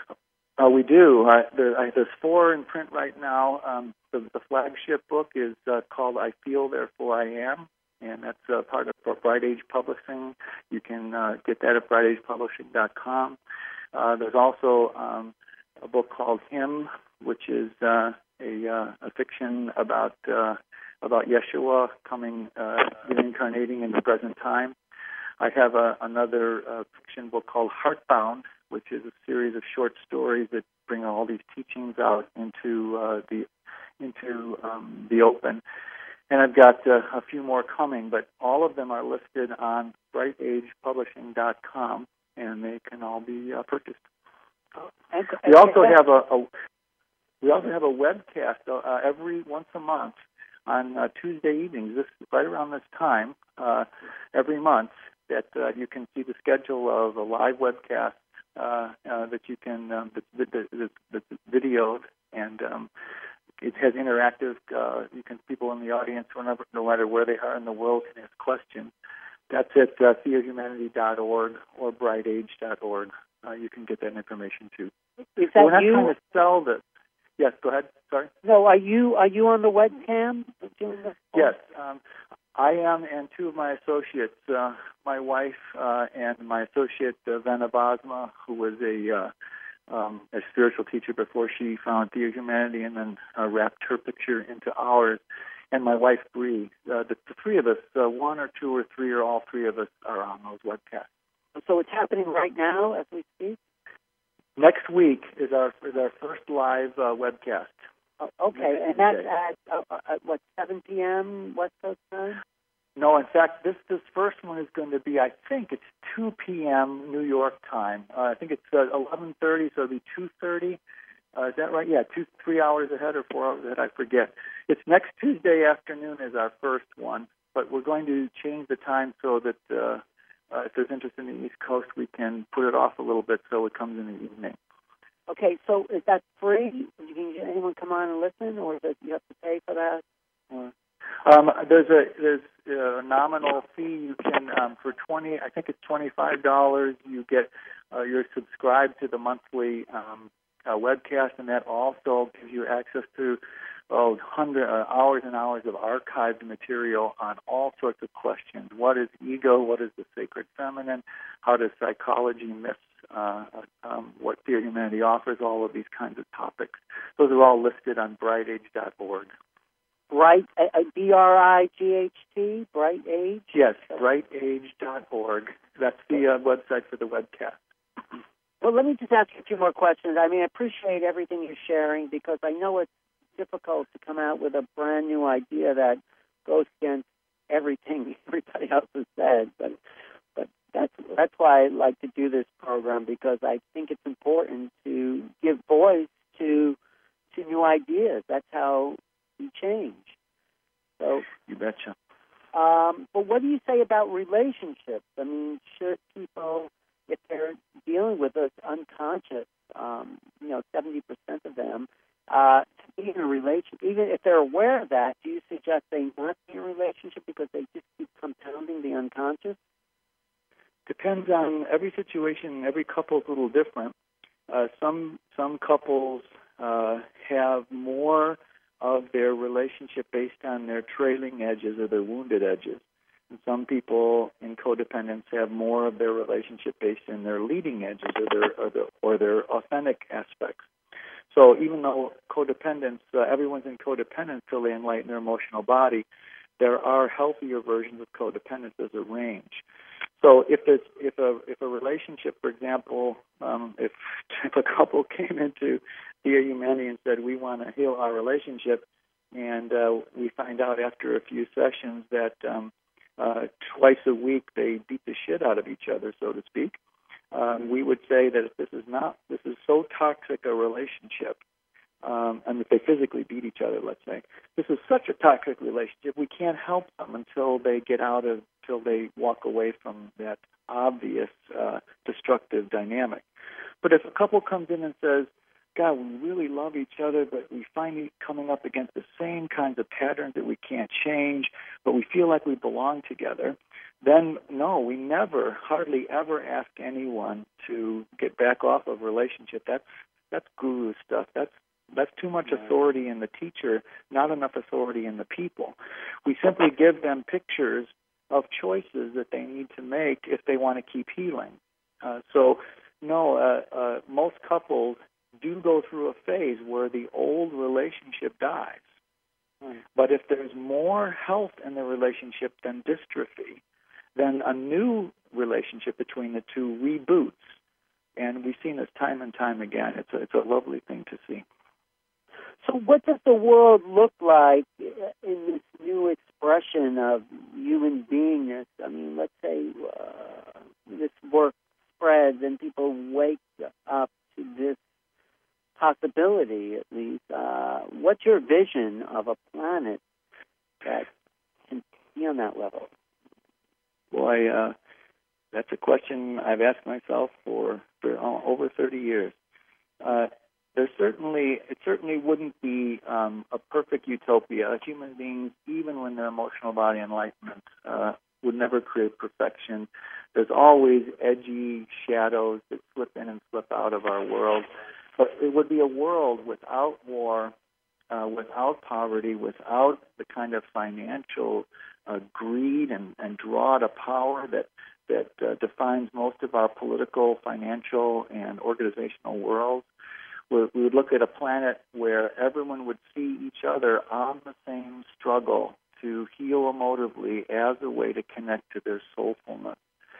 B: Uh, we do. Uh, there, I, there's four in print right now. Um, the, the flagship book is uh, called I Feel, Therefore I Am, and that's uh, part of Bright Age Publishing. You can uh, get that at bright age publishing dot com. Uh, there's also um, a book called Him, which is uh, a, uh, a fiction about uh, about Yeshua coming, uh, reincarnating in the present time. I have a, another uh, fiction book called Heartbound, which is a series of short stories that bring all these teachings out into uh, the into um, the open. And I've got uh, a few more coming, but all of them are listed on bright age publishing dot com, and they can all be uh, purchased.
C: And,
B: we also have a, a we also have a webcast uh, every once a month on uh, Tuesday evenings, this right around this time uh, every month. That uh, you can see the schedule of a live webcast uh, uh, that you can um, that's, that's, that's videoed, and um, it has interactive. Uh, you can people in the audience, whenever, no matter where they are in the world, can ask questions. That's at uh, theohumanity dot org or bright age dot org. Uh, you can get that information too.
C: Is that
B: We're not
C: you?
B: trying to sell this. Yes, go ahead. Sorry.
C: No, are you are you on the webcam doing this?
B: Yes, um, I am, and two of my associates, uh, my wife uh, and my associate uh, Vanna Bosma, who was a uh, um, a spiritual teacher before she found theohumanity, and then uh, wrapped her picture into ours. And my wife Bree. Uh, the, the three of us, uh, one or two or three or all three of us, are on those webcasts.
C: So it's happening right now as we speak?
B: Next week is our is our first live uh, webcast.
C: Oh, okay, and that's at, uh, at what, seven p.m. West Coast time?
B: No, in fact, this this first one is going to be, I think it's two p.m. New York time. Uh, I think it's uh, eleven thirty, so it'll be two thirty. Uh, is that right? Yeah, two, three hours ahead or four hours ahead, I forget. It's next Tuesday afternoon is our first one, but we're going to change the time so that uh, uh, if there's interest in the East Coast, we can put it off a little bit so it comes in the evening.
C: Okay, so is that free? Can anyone come on and listen, or does you have to pay for that? Or?
B: Um, there's a there's a nominal fee. You can um, for twenty. I think it's twenty five dollars. You get uh, you're subscribed to the monthly um, uh, webcast, and that also gives you access to oh hundred uh, hours and hours of archived material on all sorts of questions. What is ego? What is the sacred feminine? How does psychology miss uh, um, what theohumanity offers? All of these kinds of topics. Those are all listed on bright age dot org.
C: Bright, uh, B R I G H T, Bright Age?
B: Yes, bright age dot org. That's the uh, website for the webcast.
C: Well, let me just ask you a few more questions. I mean, I appreciate everything you're sharing because I know it's difficult to come out with a brand new idea that goes against everything everybody else has said. But but that's that's why I like to do this program, because I think it's important to give voice to to new ideas. That's how we change. So
B: you betcha.
C: Um, but what do you say about relationships? I mean, should people, if they're dealing with this unconscious, um, you know, seventy percent of them, uh, to be in a relationship, even if they're aware of that, do you suggest they not be in a relationship because they just keep compounding the unconscious?
B: Depends on every situation. Every couple is a little different. Uh, some some couples uh, have more of their relationship based on their trailing edges or their wounded edges. And some people in codependence have more of their relationship based on their leading edges or their or, the, or their authentic aspects. So even though codependence, uh, everyone's in codependence till they enlighten their emotional body, there are healthier versions of codependence as a range. So if there's if a if a relationship, for example, um, if if a couple came into Dear Humanity and said we want to heal our relationship, and uh, we find out after a few sessions that um, uh, twice a week they beat the shit out of each other, so to speak, um, we would say that if this is not this is so toxic a relationship. Um, and if they physically beat each other, let's say, this is such a toxic relationship, we can't help them until they get out of, until they walk away from that obvious uh, destructive dynamic. But if a couple comes in and says, God, we really love each other, but we find it coming up against the same kinds of patterns that we can't change, but we feel like we belong together, then no, we never, hardly ever ask anyone to get back off of a relationship. That's that's guru stuff. That's That's too much authority in the teacher, not enough authority in the people. We simply give them pictures of choices that they need to make if they want to keep healing. Uh, so, no, uh, uh, most couples do go through a phase where the old relationship dies. Mm. But if there's more health in the relationship than dystrophy, then a new relationship between the two reboots. And we've seen this time and time again. It's a, it's a lovely thing to see.
C: So what does the world look like in this new expression of human beingness? I mean, let's say uh, this work spreads and people wake up to this possibility, at least. Uh, what's your vision of a planet that can be on that level?
B: Boy, uh, that's a question I've asked myself for, for over thirty years. Uh, There certainly, it certainly wouldn't be um, a perfect utopia. Human beings, even when their emotional body enlightenment, uh, would never create perfection. There's always edgy shadows that slip in and slip out of our world. But it would be a world without war, uh, without poverty, without the kind of financial uh, greed and, and draw to power that that uh, defines most of our political, financial, and organizational worlds. We would look at a planet where everyone would see each other on the same struggle to heal emotively as a way to connect to their soulfulness.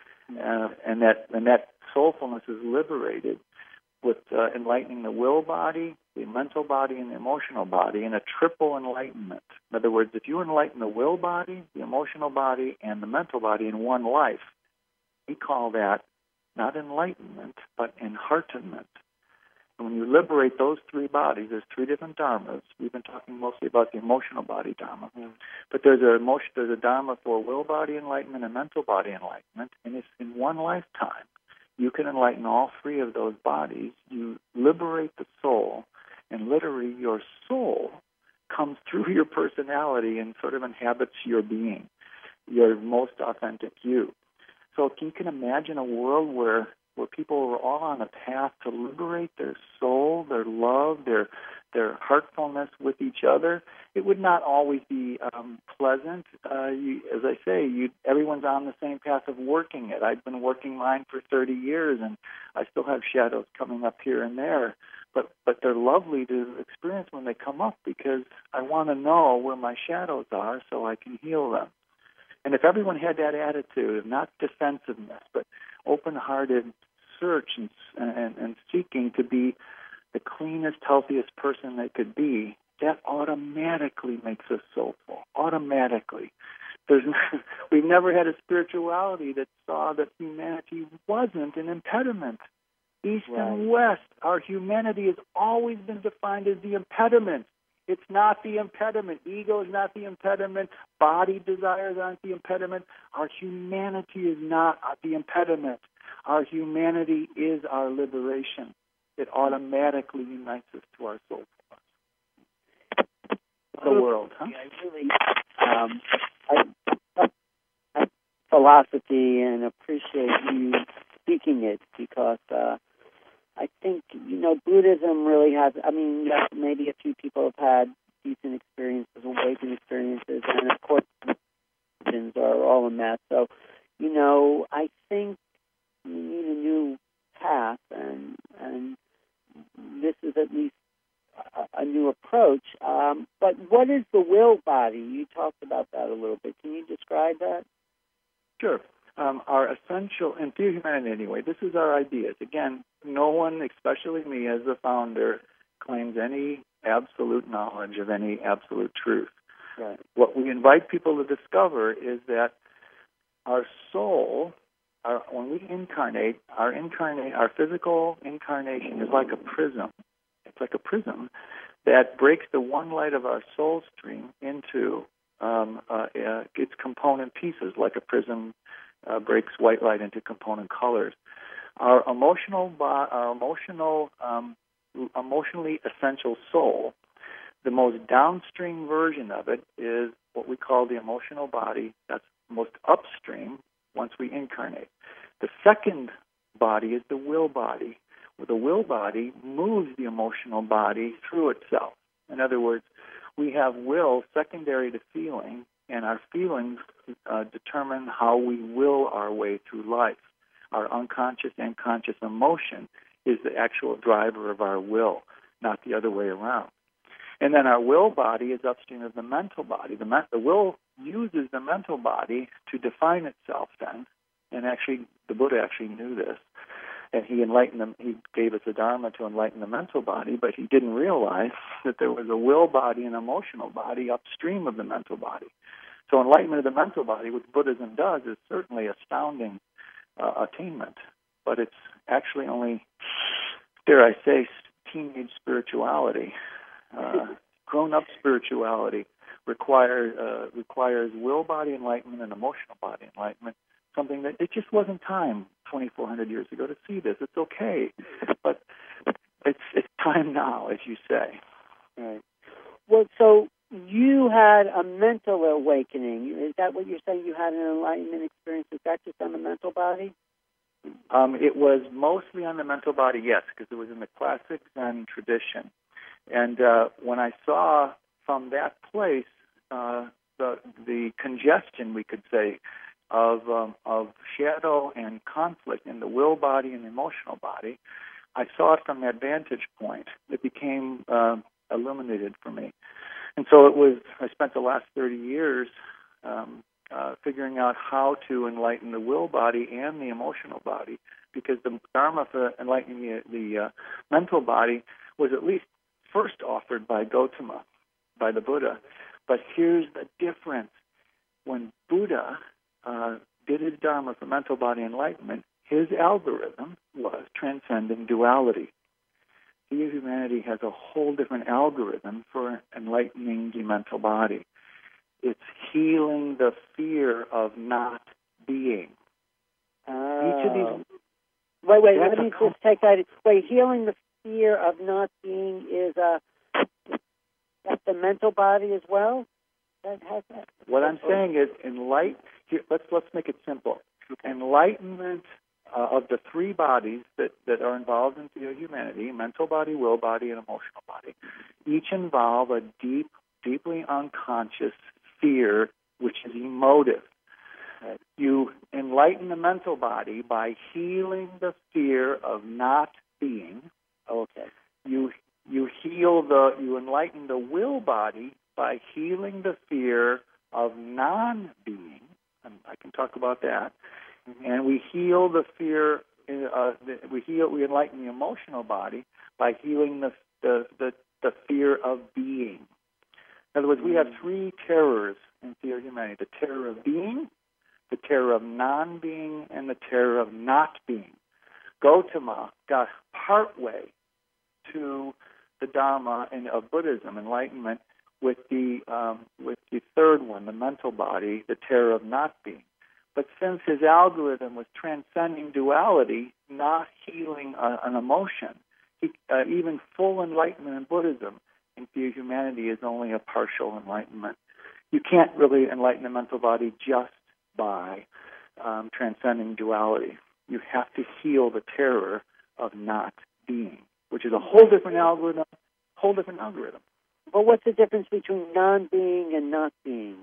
B: Uh, and that and that soulfulness is liberated with uh, enlightening the will body, the mental body, and the emotional body in a triple enlightenment. In other words, if you enlighten the will body, the emotional body, and the mental body in one life, we call that not enlightenment, but enheartenment. And when you liberate those three bodies, there's three different dharmas. We've been talking mostly about the emotional body dharma. Mm. But there's a emotion, there's a dharma for will body enlightenment and mental body enlightenment. And it's in one lifetime. You can enlighten all three of those bodies. You liberate the soul, and literally your soul comes through your personality and sort of inhabits your being, your most authentic you. So you can imagine a world where where people are all on a path to liberate their soul, their love, their their heartfulness with each other. It would not always be um, pleasant. Uh, you, as I say, you, everyone's on the same path of working it. I've been working mine for thirty years, and I still have shadows coming up here and there. But but they're lovely to experience when they come up, because I want to know where my shadows are so I can heal them. And if everyone had that attitude of not defensiveness, but open-hearted search and, and, and seeking to be the cleanest, healthiest person they could be, that automatically makes us soulful. Automatically. There's we've never had a spirituality that saw that humanity wasn't an impediment. East
C: Right.
B: and West, our humanity has always been defined as the impediment. It's not the impediment. Ego is not the impediment. Body desires aren't the impediment. Our humanity is not the impediment. Our humanity is our liberation. It automatically unites us to our soul force. The world, huh?
C: I really um, I, I philosophy and appreciate you speaking it because uh, I think, you know, Buddhism really has, I mean, yes, maybe a few people have had decent experiences, awakened experiences, and of course, religions are all in that. So, you know, I think we need a new path, and and this is at least a, a new approach. Um, but what is the will body? You talked about that a little bit. Can you describe that?
B: Sure. Um, our essential, and Theory of Humanity anyway, this is our ideas. Again, no one, especially me as the founder, claims any absolute knowledge of any absolute truth.
C: Right.
B: What we invite people to discover is that our soul, our, when we incarnate, our incarnate, our physical incarnation is like a prism. It's like a prism that breaks the one light of our soul stream into um, uh, uh, its component pieces, like a prism uh, breaks white light into component colors. Our emotional, bo- our emotional, um, emotionally essential soul, the most downstream version of it is what we call the emotional body. That's most upstream once we incarnate. The second body is the will body, where the will body moves the emotional body through itself. In other words, we have will secondary to feeling, and our feelings uh, determine how we will our way through life. Our unconscious and conscious emotion is the actual driver of our will, not the other way around. And then our will body is upstream of the mental body. The, me- the will uses the mental body to define itself then, and actually the Buddha actually knew this, and he enlightened them. He gave us a dharma to enlighten the mental body, but he didn't realize that there was a will body and emotional body upstream of the mental body. So enlightenment of the mental body, which Buddhism does, is certainly astounding uh, attainment, but it's actually only, dare I say, teenage spirituality. Uh, grown-up spirituality requires uh, requires will body enlightenment and emotional body enlightenment. Something that it just wasn't time twenty-four hundred years ago to see this. It's okay, but it's it's time now, as you say.
C: Right. Well, so you had a mental awakening. Is that what you're saying? You had an enlightenment experience. Is that just on the mental body?
B: Um, it was mostly on the mental body, yes, because it was in the classic Zen tradition. And uh, when I saw from that place uh, the the congestion, we could say, of um, of shadow and conflict in the will body and the emotional body, I saw it from that vantage point. It became uh, illuminated for me. And so it was, I spent the last thirty years um, uh, figuring out how to enlighten the will body and the emotional body, because the Dharma for enlightening the, the uh, mental body was at least first offered by Gautama, by the Buddha. But here's the difference. When Buddha uh, did his Dharma for mental body enlightenment, his algorithm was transcending duality. Theory of Humanity has a whole different algorithm for enlightening the mental body. It's healing the fear of not being.
C: Oh.
B: Each of these...
C: Wait, wait, let
B: That's
C: me
B: a com-
C: just take that. Wait, healing the fear of not being is uh, that's the mental body as well? That has that.
B: What I'm saying is, enlight. Here, let's let's make it simple. Enlightenment uh, of the three bodies that, that are involved in theory of humanity: mental body, will body, and emotional body. Each involve a deep, deeply unconscious fear, which is emotive. Uh, you enlighten the mental body by healing the fear of not being.
C: Okay.
B: You you heal the you enlighten the will body by healing the fear of non-being, and I can talk about that. Mm-hmm. And we heal the fear uh, we heal, we enlighten the emotional body by healing the the the, the fear of being. In other words, we have three terrors in Theory of Humanity: the terror of being, the terror of non-being, and the terror of not being. Gautama got partway to the Dharma and of Buddhism, enlightenment, with the um, with the third one, the mental body, the terror of not being. But since his algorithm was transcending duality, not healing a, an emotion, he, uh, even full enlightenment in Buddhism in Theory of Humanity is only a partial enlightenment. You can't really enlighten the mental body just by um, transcending duality. You have to heal the terror of not being, which is a whole different algorithm, whole different algorithm.
C: Well, what's the difference between non-being and not being?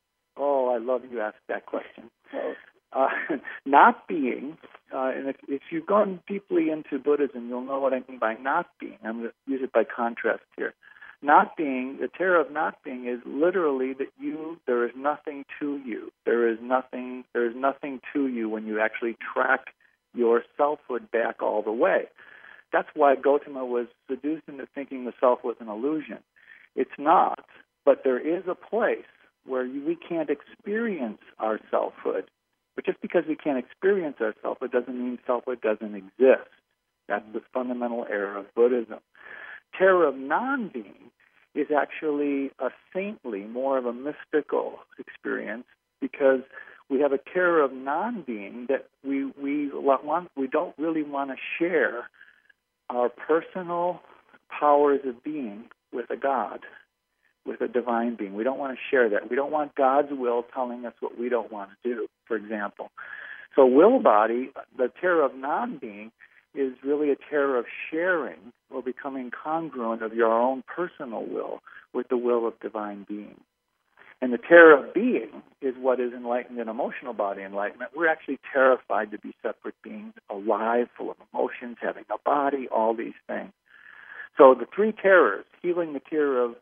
B: Oh, I love you asked that question. Uh, not being, uh, and if, if you've gone deeply into Buddhism, you'll know what I mean by not being. I'm going to use it by contrast here. Not being, the terror of not being is literally that you, there is nothing to you. There is nothing, there is nothing to you when you actually track your selfhood back all the way. That's why Gautama was seduced into thinking the self was an illusion. It's not, but there is a place where we can't experience our selfhood. But just because we can't experience our selfhood doesn't mean selfhood doesn't exist. That's the fundamental error of Buddhism. Terror of non-being is actually a saintly, more of a mystical experience, because we have a terror of non-being that we we want we don't really want to share our personal powers of being with a God, with a divine being. We don't want to share that. We don't want God's will telling us what we don't want to do, for example. So will body, the terror of non-being, is really a terror of sharing or becoming congruent of your own personal will with the will of divine being. And the terror of being is what is enlightened in emotional body enlightenment. We're actually terrified to be separate beings, alive, full of emotions, having a body, all these things. So the three terrors, healing the terror of,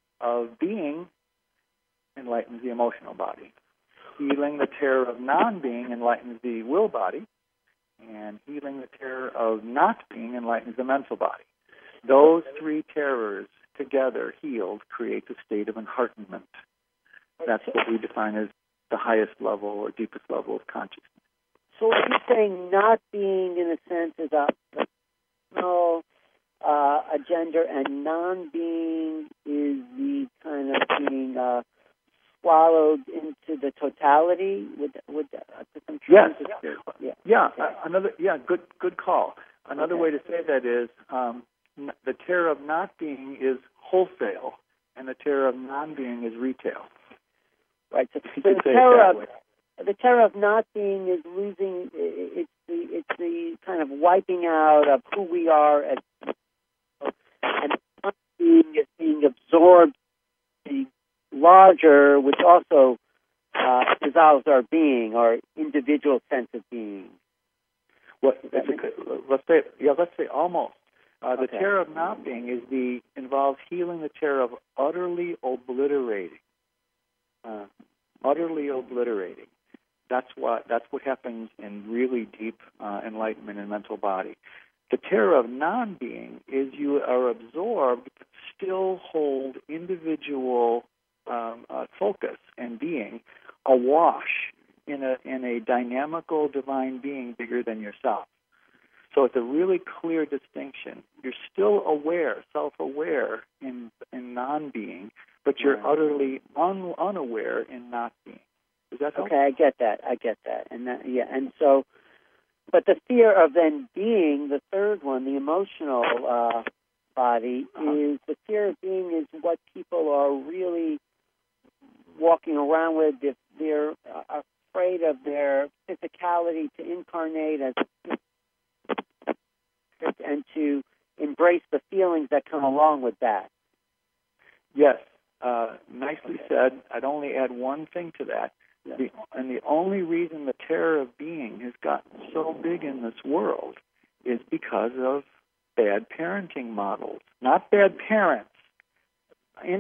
B: of being enlightens the emotional body. Healing the terror of non-being enlightens the will body. And healing the terror of not being enlightens the mental body. Those three terrors together, healed, create a state of enheartenment. That's what we define as the highest level or deepest level of consciousness.
C: So are you saying not being, in a sense, is a personal uh, agenda, and non-being is the kind of being uh, swallowed into the totality? Would would uh, some
B: yes,
C: yeah,
B: yeah. yeah. Okay. Uh, another yeah, good good call. Another okay. way to say that is um, n- the terror of not being is wholesale, and the terror of non-being is retail.
C: Right. So, so the terror of way. the terror of not being is losing. It's the it's the kind of wiping out of who we are, as, and not being is being absorbed the larger, which also uh, dissolves our being, our individual sense of being.
B: What? It's a, let's say yeah. Let's say almost. Uh, the
C: okay.
B: terror of not being is the involves healing the terror of utterly obliterating. Uh, utterly obliterating. That's what that's what happens in really deep uh, enlightenment and mental body. The terror of non-being is you are absorbed, but still hold individual um, uh, focus and being awash in a in a dynamical divine being bigger than yourself. So it's a really clear distinction. You're still aware, self-aware in in non-being, but you're right. utterly un, unaware in not being. Does that help?
C: Okay, I get that. I get that. And that, yeah, and so, but the fear of then being, the third one, the emotional uh, body, uh-huh. is the fear of being is what people are really walking around with if they're uh, afraid of their physicality to incarnate as and to embrace the feelings that come along with that.
B: Yes, uh, nicely okay. said. I'd only add one thing to that. Yes. The, and the only reason the terror of being has gotten so big in this world is because of bad parenting models. Not bad parents,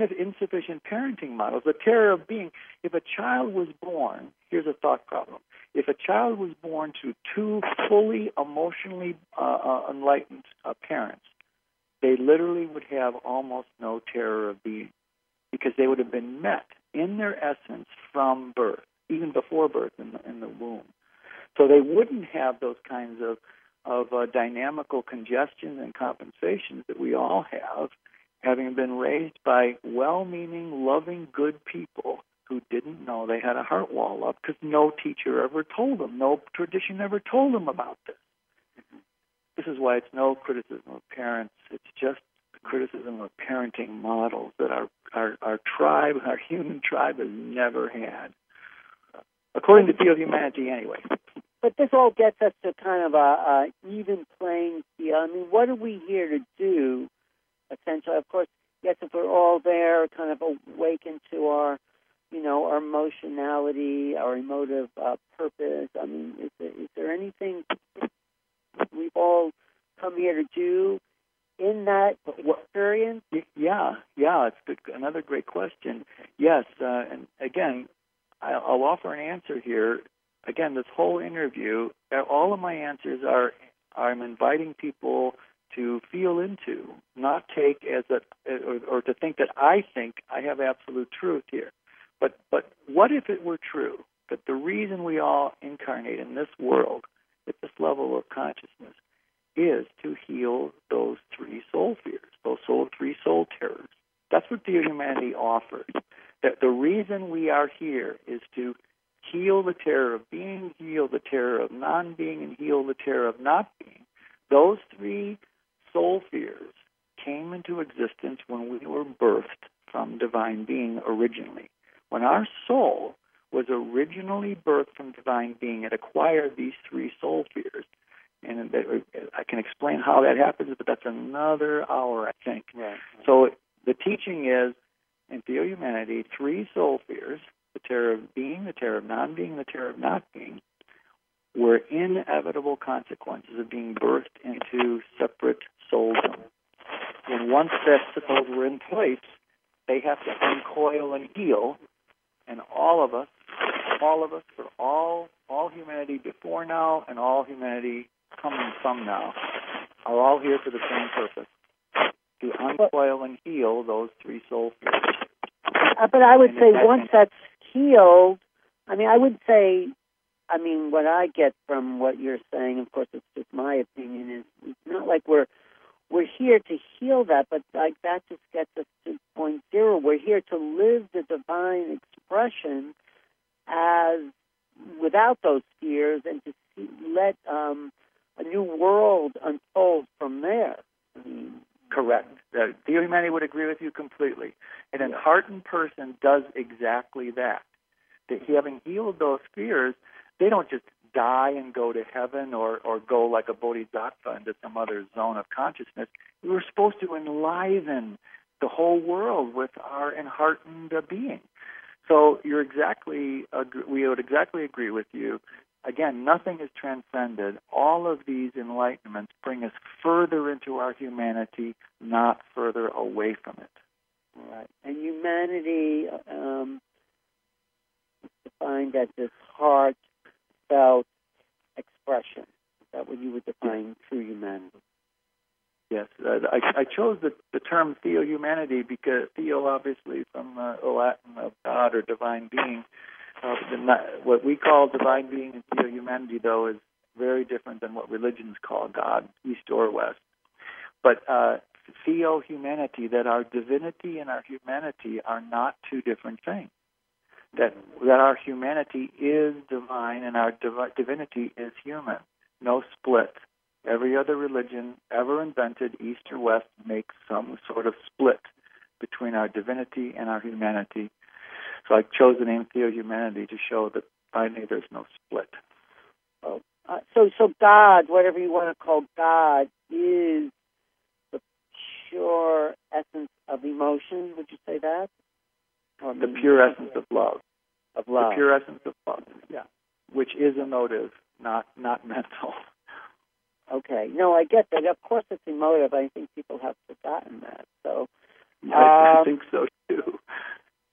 B: insufficient parenting models. The terror of being, if a child was born, here's a thought problem. if a child was born to two fully emotionally uh, uh, enlightened uh, parents, they literally would have almost no terror of being, because they would have been met in their essence from birth, even before birth in the, in the womb. So they wouldn't have those kinds of, of uh, dynamical congestions and compensations that we all have, having been raised by well-meaning, loving, good people who didn't know they had a heart wall up because no teacher ever told them, no tradition ever told them about this. This is why it's no criticism of parents. It's just a criticism of parenting models that our, our, our tribe, our human tribe has never had. According to Theo Humanity, anyway.
C: But this all gets us to kind of a, a even playing field. I mean, what are we here to do, essentially? Of course, yes, if we're all there, kind of awakened to our, you know, our emotionality, our emotive uh, purpose. I mean, is there, is there anything we've all come here to do in that experience?
B: Yeah, yeah, it's good, another great question. Yes, uh, and again, I'll offer an answer here. Again, this whole interview, all of my answers are I'm inviting people to feel into, not take as a, or, or to think that I think I have absolute truth here. But but what if it were true that the reason we all incarnate in this world at this level of consciousness is to heal those three soul fears, those soul three soul terrors? That's what Theo Humanity offers. That the reason we are here is to heal the terror of being, heal the terror of non-being, and heal the terror of not being. Those three soul fears came into existence when we were birthed from divine being originally. When our soul was originally birthed from divine being, it acquired these three soul fears. And I can explain how that happens, but that's another hour, I think.
C: Right.
B: So the teaching is, in Theo Humanity, three soul fears, the terror of being, the terror of non-being, the terror of not being, were inevitable consequences of being birthed into separate souldom. And once that those were in place, they have to uncoil and heal, and all of us, all of us, for all all humanity before now and all humanity coming from now, are all here for the same purpose, to uncoil and heal those three soul fears.
C: Uh, but I would and say that, once that's healed, I mean, I would say, I mean, what I get from what you're saying, of course, it's just my opinion, is it's not like we're we're here to heal that, but like that just gets us to point zero. We're here to live the divine expression as without those fears, and to see, let um, a new world unfold from there. I mean,
B: correct. Uh, Theo Humanity would agree with you completely. An enheartened person does exactly that. That having healed those fears, they don't just die and go to heaven or, or go like a bodhisattva into some other zone of consciousness. We're supposed to enliven the whole world with our enheartened uh, being. So you're exactly, uh, we would exactly agree with you. Again, nothing is transcended. All of these enlightenments bring us further into our humanity, not further away from it.
C: Right. And humanity um, is defined as this heartfelt expression. Is that what you would define true humanity?
B: Yes. Uh, I, I chose the, the term Theo Humanity because Theo, obviously, from uh, the Latin of God or divine being. Uh, the, what we call divine being and Theo Humanity, though, is very different than what religions call God, East or West. But uh, Theo Humanity, that our divinity and our humanity are not two different things. That that our humanity is divine and our divi- divinity is human. No split. Every other religion ever invented, East or West, makes some sort of split between our divinity and our humanity. So I chose the name Theo Humanity to show that finally there's no split.
C: Oh, uh, so, so God, whatever you want to call God, is the pure essence of emotion. Would you say that? Or
B: the pure essence of love.
C: Of love.
B: The pure essence of love. Yeah, which is emotive, not not mental.
C: Okay. No, I get that. Of course, it's emotive. I think people have forgotten that. So,
B: I
C: um,
B: think so too.
C: And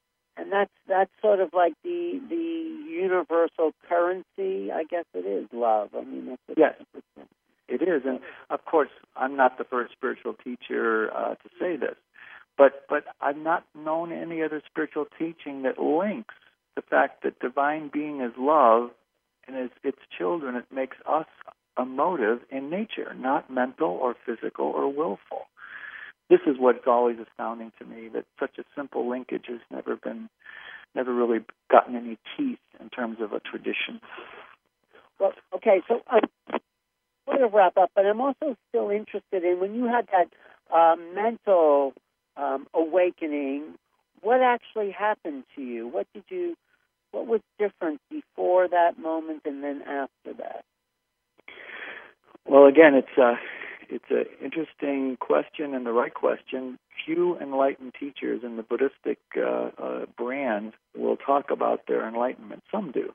C: and that's that's sort of like the the universal currency, I guess it is, love. I mean, that's what
B: yes, it is. And of course, I'm not the first spiritual teacher uh, to say this, but but I've not known any other spiritual teaching that links the fact that divine being is love, and as its children, it makes us emotive in nature, not mental or physical or willful. This is what's always astounding to me, that such a simple linkage has never been, never really gotten any teeth in terms of a tradition.
C: Well, okay, so I'm going to wrap up, but I'm also still interested in when you had that uh, mental um, awakening, what actually happened to you? What did you, what was different before that moment and then after that?
B: Well, again, it's a, it's an interesting question and the right question. Few enlightened teachers in the Buddhistic uh, uh, brand will talk about their enlightenment. Some do.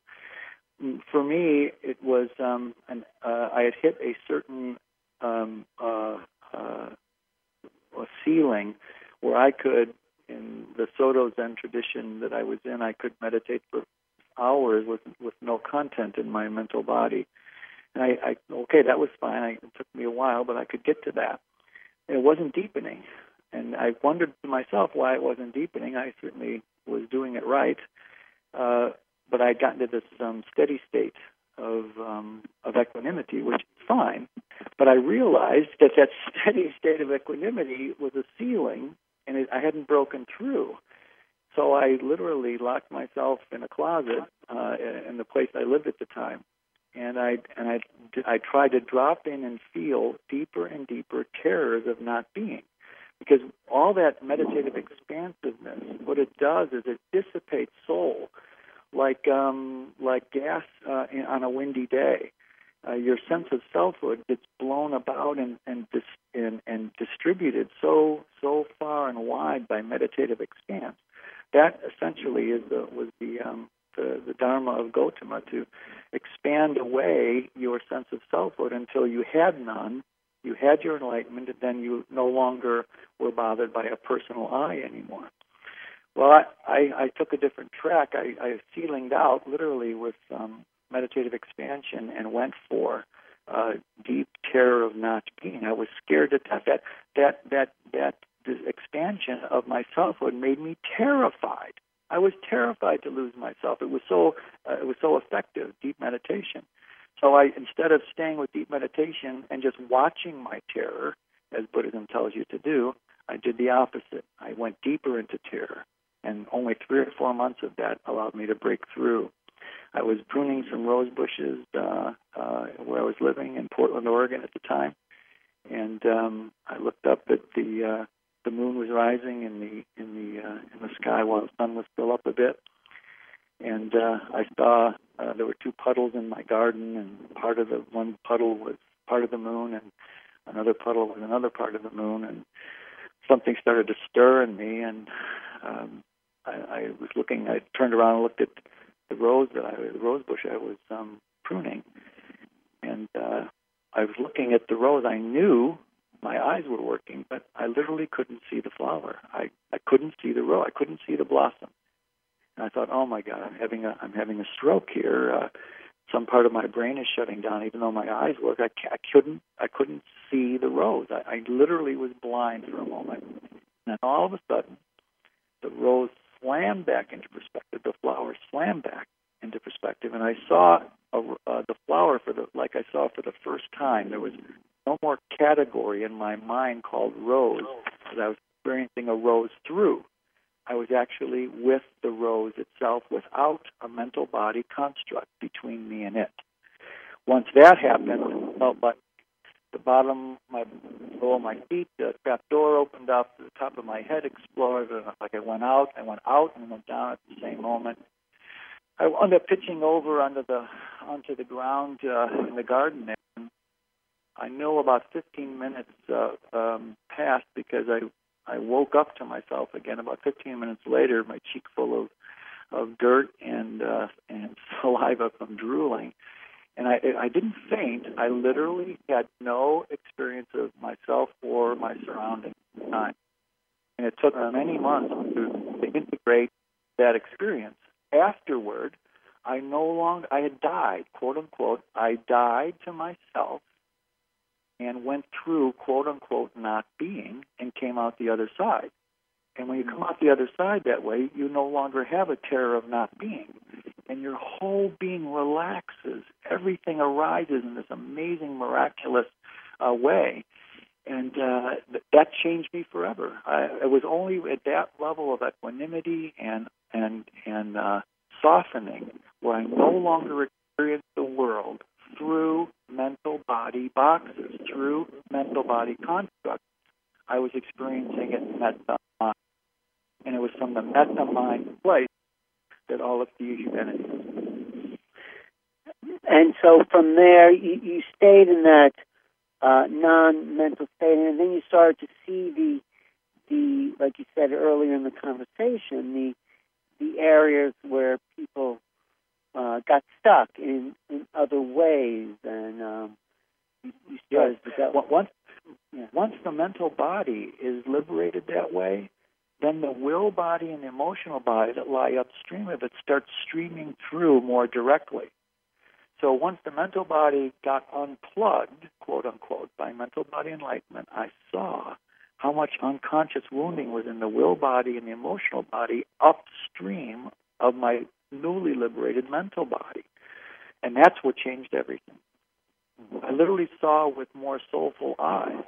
B: For me, it was um, an, uh, I had hit a certain um, uh, uh, a ceiling where I could, in the Soto Zen tradition that I was in, I could meditate for hours with with no content in my mental body. And I, I, okay, that was fine. I, it took me a while, but I could get to that. And it wasn't deepening. And I wondered to myself why it wasn't deepening. I certainly was doing it right. Uh, but I had gotten to this um, steady state of um, of equanimity, which is fine. But I realized that that steady state of equanimity was a ceiling, and it, I hadn't broken through. So I literally locked myself in a closet uh, in the place I lived at the time. And I and I, I tried to drop in and feel deeper and deeper terrors of not being, because all that meditative expansiveness, what it does is it dissipates soul, like um, like gas uh, in, on a windy day. Uh, your sense of selfhood gets blown about and and, dis, and and distributed so so far and wide by meditative expanse. That essentially is the was the um, the, the Dharma of Gautama, to expand away your sense of selfhood until you had none, you had your enlightenment, and then you no longer were bothered by a personal I anymore. Well, I, I, I took a different track. I, I ceilinged out literally with um, meditative expansion and went for uh, deep terror of not being. I was scared to death. That, that, that, that this expansion of my selfhood made me terrified. I was terrified to lose myself. It was so uh, it was so effective, deep meditation. So I, instead of staying with deep meditation and just watching my terror, as Buddhism tells you to do, I did the opposite. I went deeper into terror, and only three or four months of that allowed me to break through. I was pruning some rose bushes uh, uh, where I was living in Portland, Oregon at the time, and um, I looked up at the uh, the moon was rising in the in the uh, in the sky while the sun was still up a bit, and uh, I saw uh, there were two puddles in my garden, and part of the one puddle was part of the moon, and another puddle was another part of the moon, and something started to stir in me, and um, I, I was looking. I turned around and looked at the rose that I the rose bush I was um, pruning, and uh, I was looking at the rose. I knew my eyes were working, but I literally couldn't see the flower. I, I couldn't see the rose. I couldn't see the blossom. And I thought, oh my God, I'm having a I'm having a stroke here. Uh, some part of my brain is shutting down, even though my eyes work. I, I couldn't I couldn't see the rose. I, I literally was blind for a moment. And then all of a sudden, the rose slammed back into perspective. The flower slammed back into perspective, and I saw a, uh, the flower for the like I saw for the first time. There was no more category in my mind called rose, because I was experiencing a rose through. I was actually with the rose itself without a mental body construct between me and it. Once that happened, it felt like the bottom, my below my feet, the trap door opened up, the top of my head exploded, and like I went out, I went out and went down at the same moment. I wound up pitching over onto the onto the ground uh, in the garden there. I know about fifteen minutes uh, um, passed because I I woke up to myself again about fifteen minutes later, my cheek full of of dirt and uh, and saliva from drooling, and I I didn't faint. I literally had no experience of myself or my surroundings at the time, and it took many months to, to integrate that experience. Afterward, I no longer, I had died, quote unquote, I died to myself and went through, quote unquote, not being and came out the other side. And when you come out the other side that way, you no longer have a terror of not being. And your whole being relaxes. Everything arises in this amazing, miraculous uh, way. And uh, th- that changed me forever. I, it was only at that level of equanimity and and and uh, softening where I no longer experienced the world through mental body boxes, through mental body constructs. I was experiencing it metta mind. And it was from the metta mind place that all of these humanities.
C: And so from there, you, you stayed in that uh, non-mental state, and then you started to see the, the, like you said earlier in the conversation, the the areas where people uh, got stuck in, in other ways, and um, you, you started
B: yes.
C: to go.
B: Once,
C: yeah.
B: once the mental body is liberated that way, then the will body and the emotional body that lie upstream of it starts streaming through more directly. So once the mental body got unplugged, quote unquote, by mental body enlightenment, I saw how much unconscious wounding was in the will body and the emotional body upstream of my newly liberated mental body. And that's what changed everything. I literally saw with more soulful eyes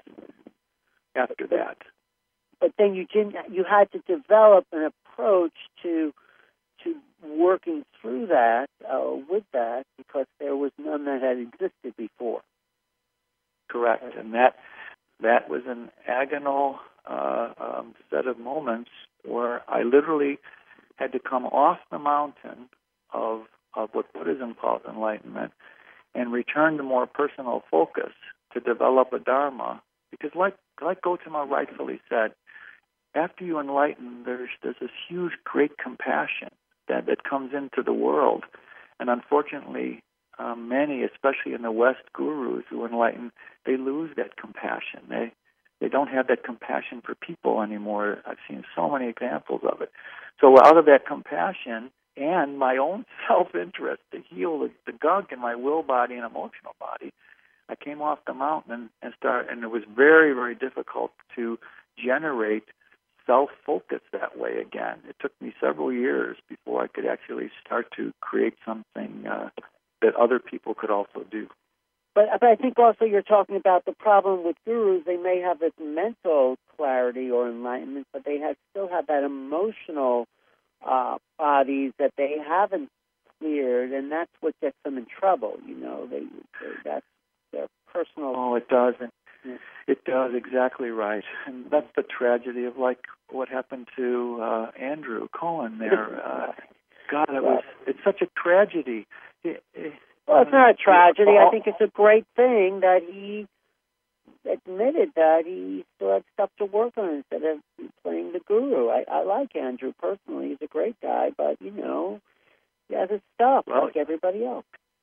B: after that.
C: But then you didn't. You had to develop an approach to to working through that uh, with that, because there was none that had existed before.
B: Correct, and that that was an agonal uh, um, set of moments where I literally had to come off the mountain of of what Buddhism calls enlightenment and return to more personal focus to develop a dharma. Because, like like Gautama rightfully said, after you enlighten, there's there's this huge, great compassion that, that comes into the world. And unfortunately, um, many, especially in the West, gurus who enlighten, they lose that compassion. They they don't have that compassion for people anymore. I've seen so many examples of it. So out of that compassion and my own self-interest to heal the, the gunk in my will body and emotional body, I came off the mountain and, and started, and it was very, very difficult to generate self-focus that way again. It took me several years before I could actually start to create something uh, that other people could also do.
C: But, but I think also you're talking about the problem with gurus. They may have this mental clarity or enlightenment, but they have still have that emotional uh, bodies that they haven't cleared, and that's what gets them in trouble. You know, they, they that's their personal.
B: Oh, it does. And
C: yeah.
B: It does, exactly right. And that's the tragedy of, like, what happened to uh, Andrew Cohen there. Uh, God, it was, it's such a tragedy. It, it,
C: well, it's not a tragedy. I think it's a great thing that he admitted that he still had stuff to work on instead of playing the guru. I, I like Andrew personally. He's a great guy, but, you know, he has his stuff well, like everybody else.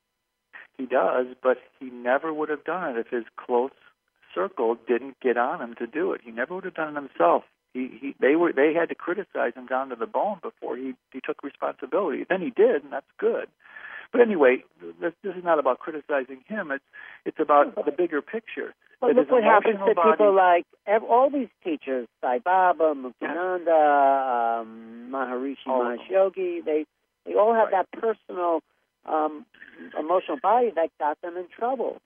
B: He does, but he never would have done it if his close circle didn't get on him to do it. He never would have done it himself. He, he, they were, they had to criticize him down to the bone before he, he took responsibility. Then he did, and that's good. But anyway, this, this is not about criticizing him. It's it's about the bigger picture.
C: But look what happens to
B: body,
C: people like all these teachers, Sai Baba, Muktananda, yeah. um, Maharishi oh, Mahesh Yogi. They they all have right. that personal um, emotional body that got them in trouble.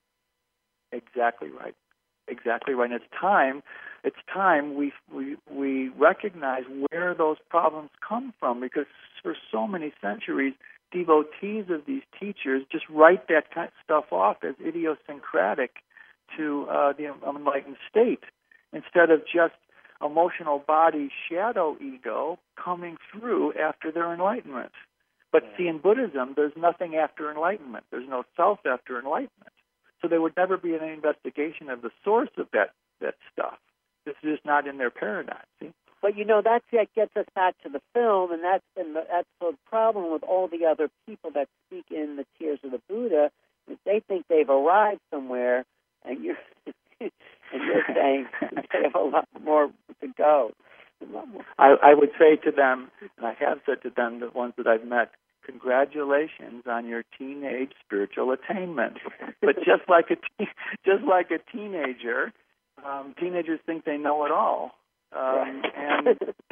B: Exactly right. Exactly right. And it's time. It's time we we we recognize where those problems come from, because for so many centuries, devotees of these teachers just write that kind of stuff off as idiosyncratic to uh, the enlightened state, instead of just emotional body shadow ego coming through after their enlightenment. But yeah. see, in Buddhism, there's nothing after enlightenment. There's no self after enlightenment. So there would never be any investigation of the source of that, that stuff. This is just not in their paradigm. See?
C: But, you know, that's, that gets us back to the film, and that's been the, that's the problem with all the other people that speak in the Tears of the Buddha, is they think they've arrived somewhere, and you're, and you're saying they have a lot more to go.
B: I, But I would say to them, and I have said to them, the ones that I've met, congratulations on your teenage spiritual attainment. But just like a te- just like a teenager, um, teenagers think they know it all, um, and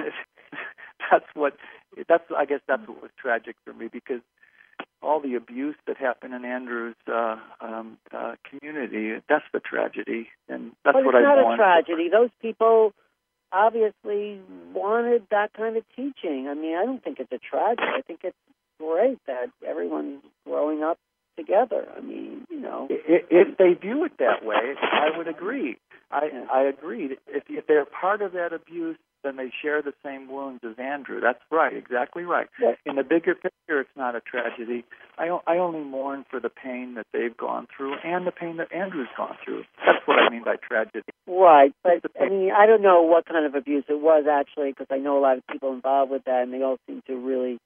B: that's what that's. I guess that's what was tragic for me, because all the abuse that happened in Andrew's uh, um, uh, community, that's the tragedy, and that's
C: but
B: what
C: it's
B: I
C: not
B: want.
C: a tragedy. Those people obviously wanted that kind of teaching. I mean, I don't think it's a tragedy. I think it's great that everyone's growing up together. I mean, you know,
B: if, if they view it that way, I would agree. I
C: yeah.
B: I agree. If if they're part of that abuse, then they share the same wounds as Andrew. That's right, exactly right.
C: Yeah.
B: In the bigger picture, it's not a tragedy. I I only mourn for the pain that they've gone through and the pain that Andrew's gone through. That's what I mean by tragedy.
C: Right, but I mean, I don't know what kind of abuse it was actually, because I know a lot of people involved with that, and they all seem to really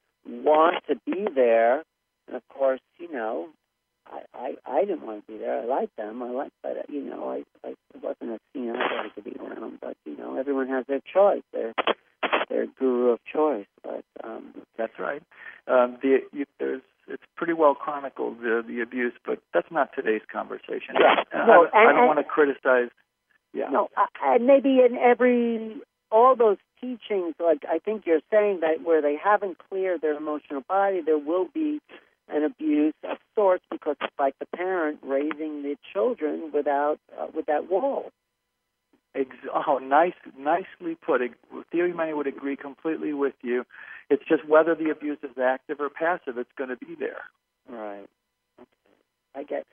C: want to be there. And of course, you know, I, I, I didn't want to be there. I liked them. I liked, but you know, I, I it wasn't a scene I wanted to be around. But you know, everyone has their choice, their their guru of choice. But um,
B: that's right. Um, the you, there's it's pretty well chronicled the the abuse, but that's not today's conversation.
C: Yeah.
B: And
C: No,
B: I,
C: and,
B: I don't
C: and,
B: want to criticize. Yeah.
C: No, I, and maybe in every all those teachings, like I think you're saying that where they haven't cleared their emotional body, there will be an abuse of sorts, because it's like the parent raising the children without uh, with that wall.
B: Ex- oh, nice, nicely put. Theo Humani would agree completely with you. It's just whether the abuse is active or passive, it's going to be there.
C: Right. Okay. I get.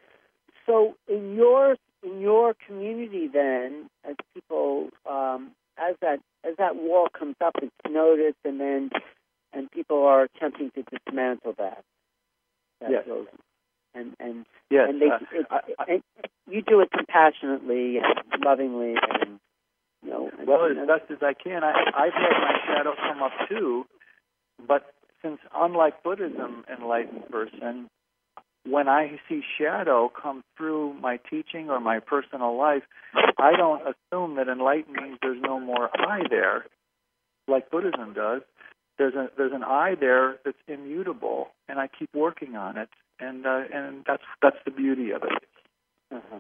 C: So in your in your community, then, as people, um, as that as that wall comes up, it's noticed, and then and people are attempting to dismantle that. that
B: yes.
C: Goes, and and
B: yes.
C: and they
B: uh,
C: it,
B: I, I,
C: and you do it compassionately and lovingly, and you know. And,
B: well,
C: and,
B: as best as I can. I, I've had my shadow come up too, but since unlike Buddhism, enlightened person, when I see shadow come through my teaching or my personal life, I don't assume that enlightened means there's no more I there, like Buddhism does. There's a there's an I there that's immutable, and I keep working on it, and uh, and that's that's the beauty of it.
C: uh-huh.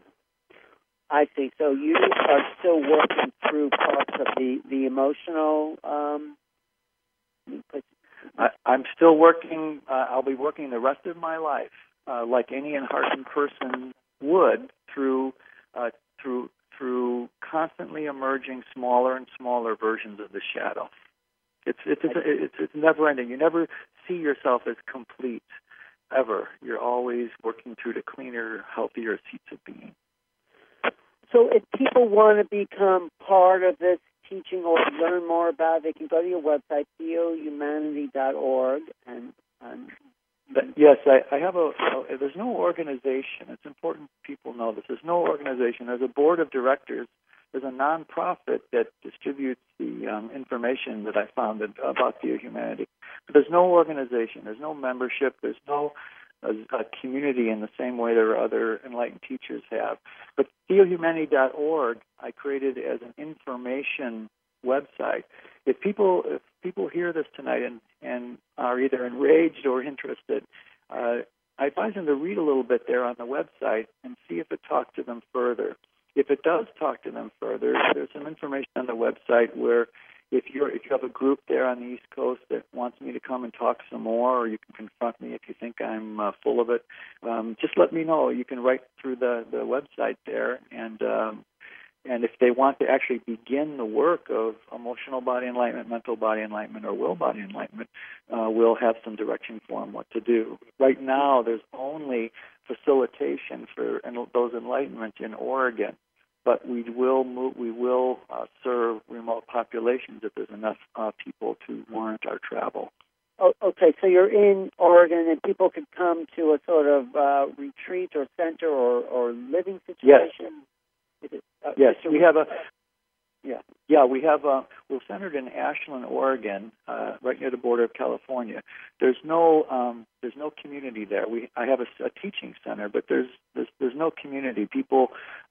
C: I see. So you are still working through parts of the the emotional. Um,
B: I, I'm still working. Uh, I'll be working the rest of my life. Uh, like any enlightened person would, through uh, through through constantly emerging smaller and smaller versions of the shadow. It's it's it's it's, it's never ending. You never see yourself as complete ever. You're always working through to cleaner, healthier seats of being.
C: So if people want to become part of this teaching or learn more about it, they can go to your website, theo humanity dot org, and, and
B: But yes, I, I have a, a. There's no organization. It's important people know this. There's no organization. There's a board of directors. There's a nonprofit that distributes the um, information that I found about Theo Humanity. But there's no organization. There's no membership. There's no a, a community in the same way there are other enlightened teachers have. But theo humanity dot org I created as an information website. If people if people hear this tonight and, and are either enraged or interested, uh, I advise them to read a little bit there on the website and see if it talks to them further. If it does talk to them further, there's some information on the website where if you're if you have a group there on the East Coast that wants me to come and talk some more, or you can confront me if you think I'm uh, full of it, um, just let me know. You can write through the, the website there, and um, And if they want to actually begin the work of emotional body enlightenment, mental body enlightenment, or will body enlightenment, uh, we'll have some direction for them what to do. Right now, there's only facilitation for en- those enlightenments in Oregon, but we will move, we will uh, serve remote populations if there's enough uh, people to warrant our travel.
C: Oh, okay, so you're in Oregon, and people could come to a sort of uh, retreat or center or, or living situation?
B: Yes.
C: Is it, uh,
B: yes,
C: Mister
B: we have a.
C: Yeah,
B: yeah, we have. A, we're centered in Ashland, Oregon, uh, right near the border of California. There's no, um, there's no community there. We, I have a, a teaching center, but there's, there's, there's no community. People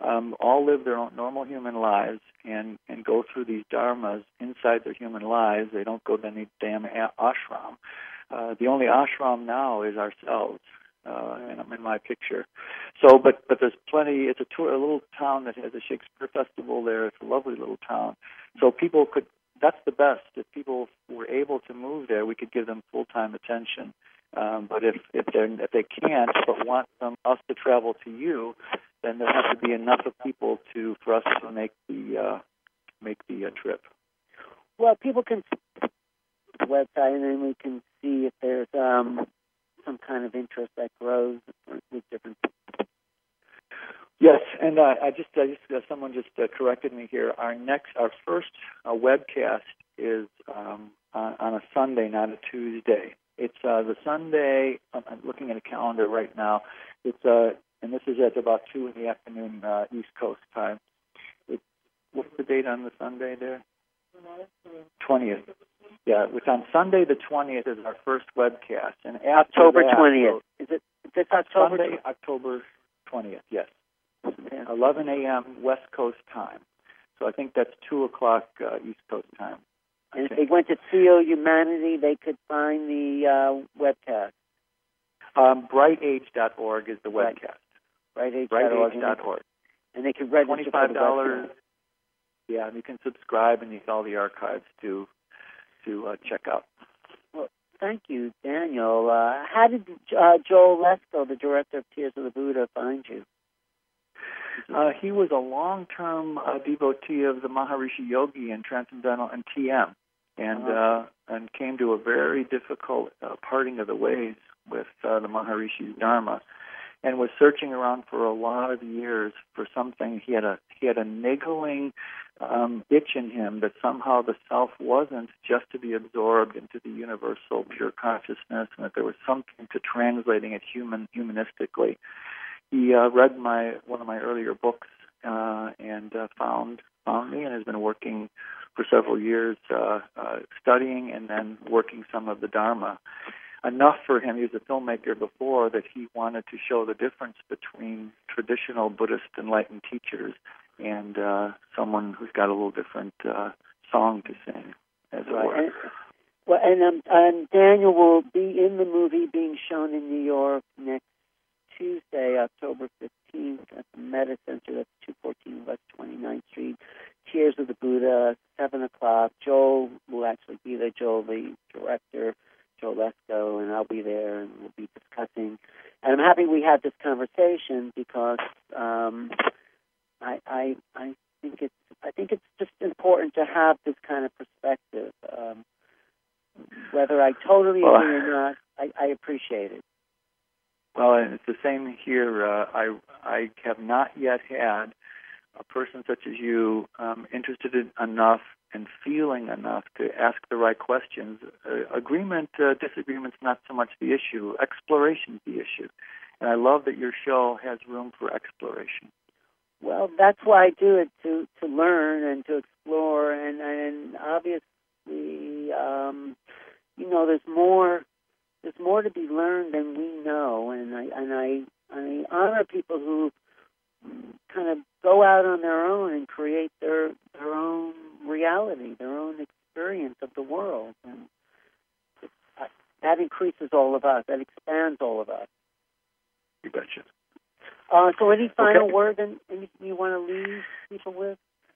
B: um, all live their own normal human lives and, and go through these dharmas inside their human lives. They don't go to any damn a- ashram. Uh, the only ashram now is ourselves, uh, and I'm in my picture. So, but but there's plenty. It's a tour, a little town that has a Shakespeare festival there. It's a lovely little town. So people could. That's the best. If people were able to move there, we could give them full-time attention. Um, but if if they if they can't, but want them, us to travel to you, then there has to be enough of people to for us to make the uh, make the uh, trip.
C: Well, people can see the website, and then we can see if there's um, some kind of interest that grows with different people.
B: Yes, and uh, I just, I just uh, someone just uh, corrected me here. Our next, our first uh, webcast is um, on, on a Sunday, not a Tuesday. It's uh, the Sunday. I'm looking at a calendar right now. It's uh, and this is at about two in the afternoon, uh, East Coast time. It's, what's the date on the Sunday there? twentieth. Yeah, it's on Sunday the twentieth is our first webcast, and after
C: October
B: that,
C: twentieth. Is it is this October?
B: Sunday, October twentieth. Yes. eleven a.m. West Coast time. So I think that's two o'clock uh, East Coast time.
C: And if they went to C O Humanity, they could find the uh, webcast.
B: Um, bright age dot org is the webcast.
C: bright age
B: bright
C: dot org.
B: age dot org.
C: And they could register
B: twenty-five dollars.
C: for the website.
B: Yeah, and you can subscribe and you get all the archives to to uh, check out.
C: Well, thank you, Daniel. Uh, how did uh, Joel Lesko, the director of Tears of the Buddha, find you?
B: Uh, he was a long-term uh, devotee of the Maharishi Yogi and Transcendental and T M, and uh, and came to a very difficult uh, parting of the ways with uh, the Maharishi's Dharma, and was searching around for a lot of years for something. He had a he had a niggling um, itch in him that somehow the self wasn't just to be absorbed into the universal pure consciousness, and that there was something to translating it human humanistically. He uh, read my one of my earlier books uh, and uh, found found me, and has been working for several years uh, uh, studying and then working some of the Dharma. Enough for him, he was a filmmaker before, that he wanted to show the difference between traditional Buddhist enlightened teachers and uh, someone who's got a little different uh, song to sing, as it
C: Right.
B: were.
C: And, well, and um, um, Daniel will be in the movie being shown in New York next Tuesday, October fifteenth, at the Meta Center. That's two fourteen West twenty-ninth Street. Tears of the Buddha, seven o'clock. Joel will actually be there. Joel, the director, Joel Lesko, and I'll be there, and we'll be discussing. And I'm happy we had this conversation because um, I, I, I think it's, I think it's just important to have this kind of perspective. Um, whether I totally
B: Well,
C: agree or not, I, I appreciate it.
B: Well, and it's the same here. Uh, I I have not yet had a person such as you um, interested in enough and feeling enough to ask the right questions. Uh, agreement, uh, disagreement's not so much the issue. Exploration's the issue. And I love that your show has room for exploration.
C: Well, that's why I do it, to, to learn and to explore. And, and obviously, um, you know, there's more there's more to be learned than we know. And I, and I, I honor people who kind of go out on their own and create their their own reality, their own experience of the world, and that increases all of us. That expands all of us.
B: You betcha.
C: Uh, so, any final
B: Okay.
C: word, and anything you want to leave people with?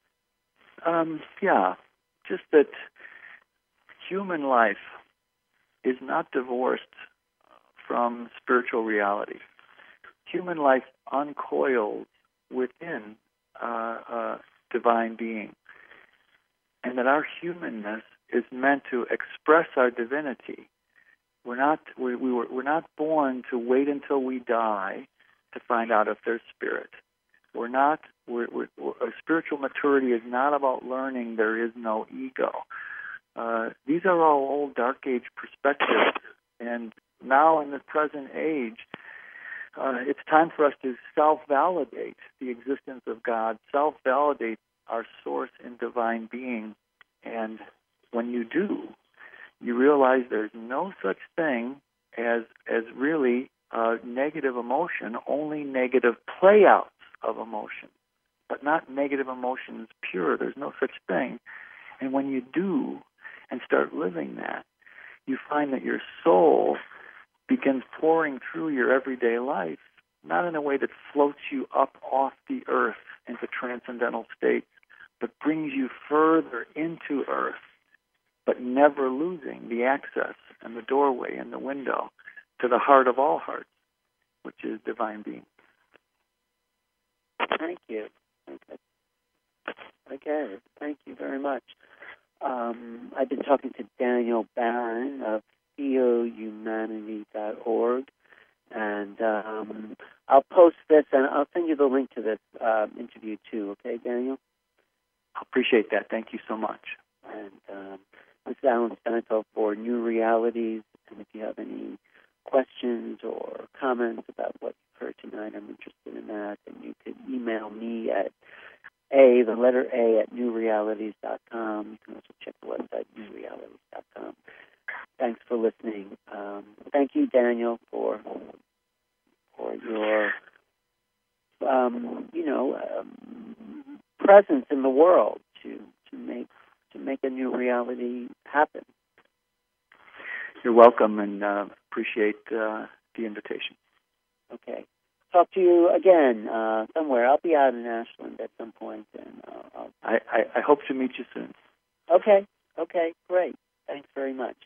B: Um, yeah, just that human life is not divorced from spiritual reality. Human life uncoils within uh, uh, divine being, and that our humanness is meant to express our divinity. We're not we, we were we're not born to wait until we die to find out if there's spirit. We're not. We're, we're, we're, spiritual maturity is not about learning there is no ego. Uh, these are all old Dark Age perspectives, and now in the present age, Uh, it's time for us to self-validate the existence of God, self-validate our source in divine being. And when you do, you realize there's no such thing as as really uh, negative emotion, only negative playouts of emotion. but not negative emotions pure. There's no such thing. And when you do and start living that, you find that your soul begins pouring through your everyday life, not in a way that floats you up off the earth into transcendental states, but brings you further into earth, but never losing the access and the doorway and the window to the heart of all hearts, which is divine being.
C: Thank you. Okay. Okay. Thank you very much. Um, I've been talking to Daniel Barron of theo humanity dot org, and um, I'll post this, and I'll send you the link to this uh, interview too. Okay, Daniel?
B: I appreciate that. Thank you so much.
C: And um, this is Alan Steinfeld for New Realities, and if you have any questions or comments about what you've heard tonight, I'm interested in that, and you can email me at A, the letter A, at new realities dot com. You can also check the website, new realities dot com. Thanks for listening. Um, thank you, Daniel, for for your, um, you know, um, presence in the world to to make to make a new reality happen.
B: You're welcome, and uh, appreciate uh, the invitation.
C: Okay. Talk to you again uh, somewhere. I'll be out in Ashland at some point, and uh, I'll...
B: I, I, I hope to meet you soon.
C: Okay. Okay. Great. Thanks very much.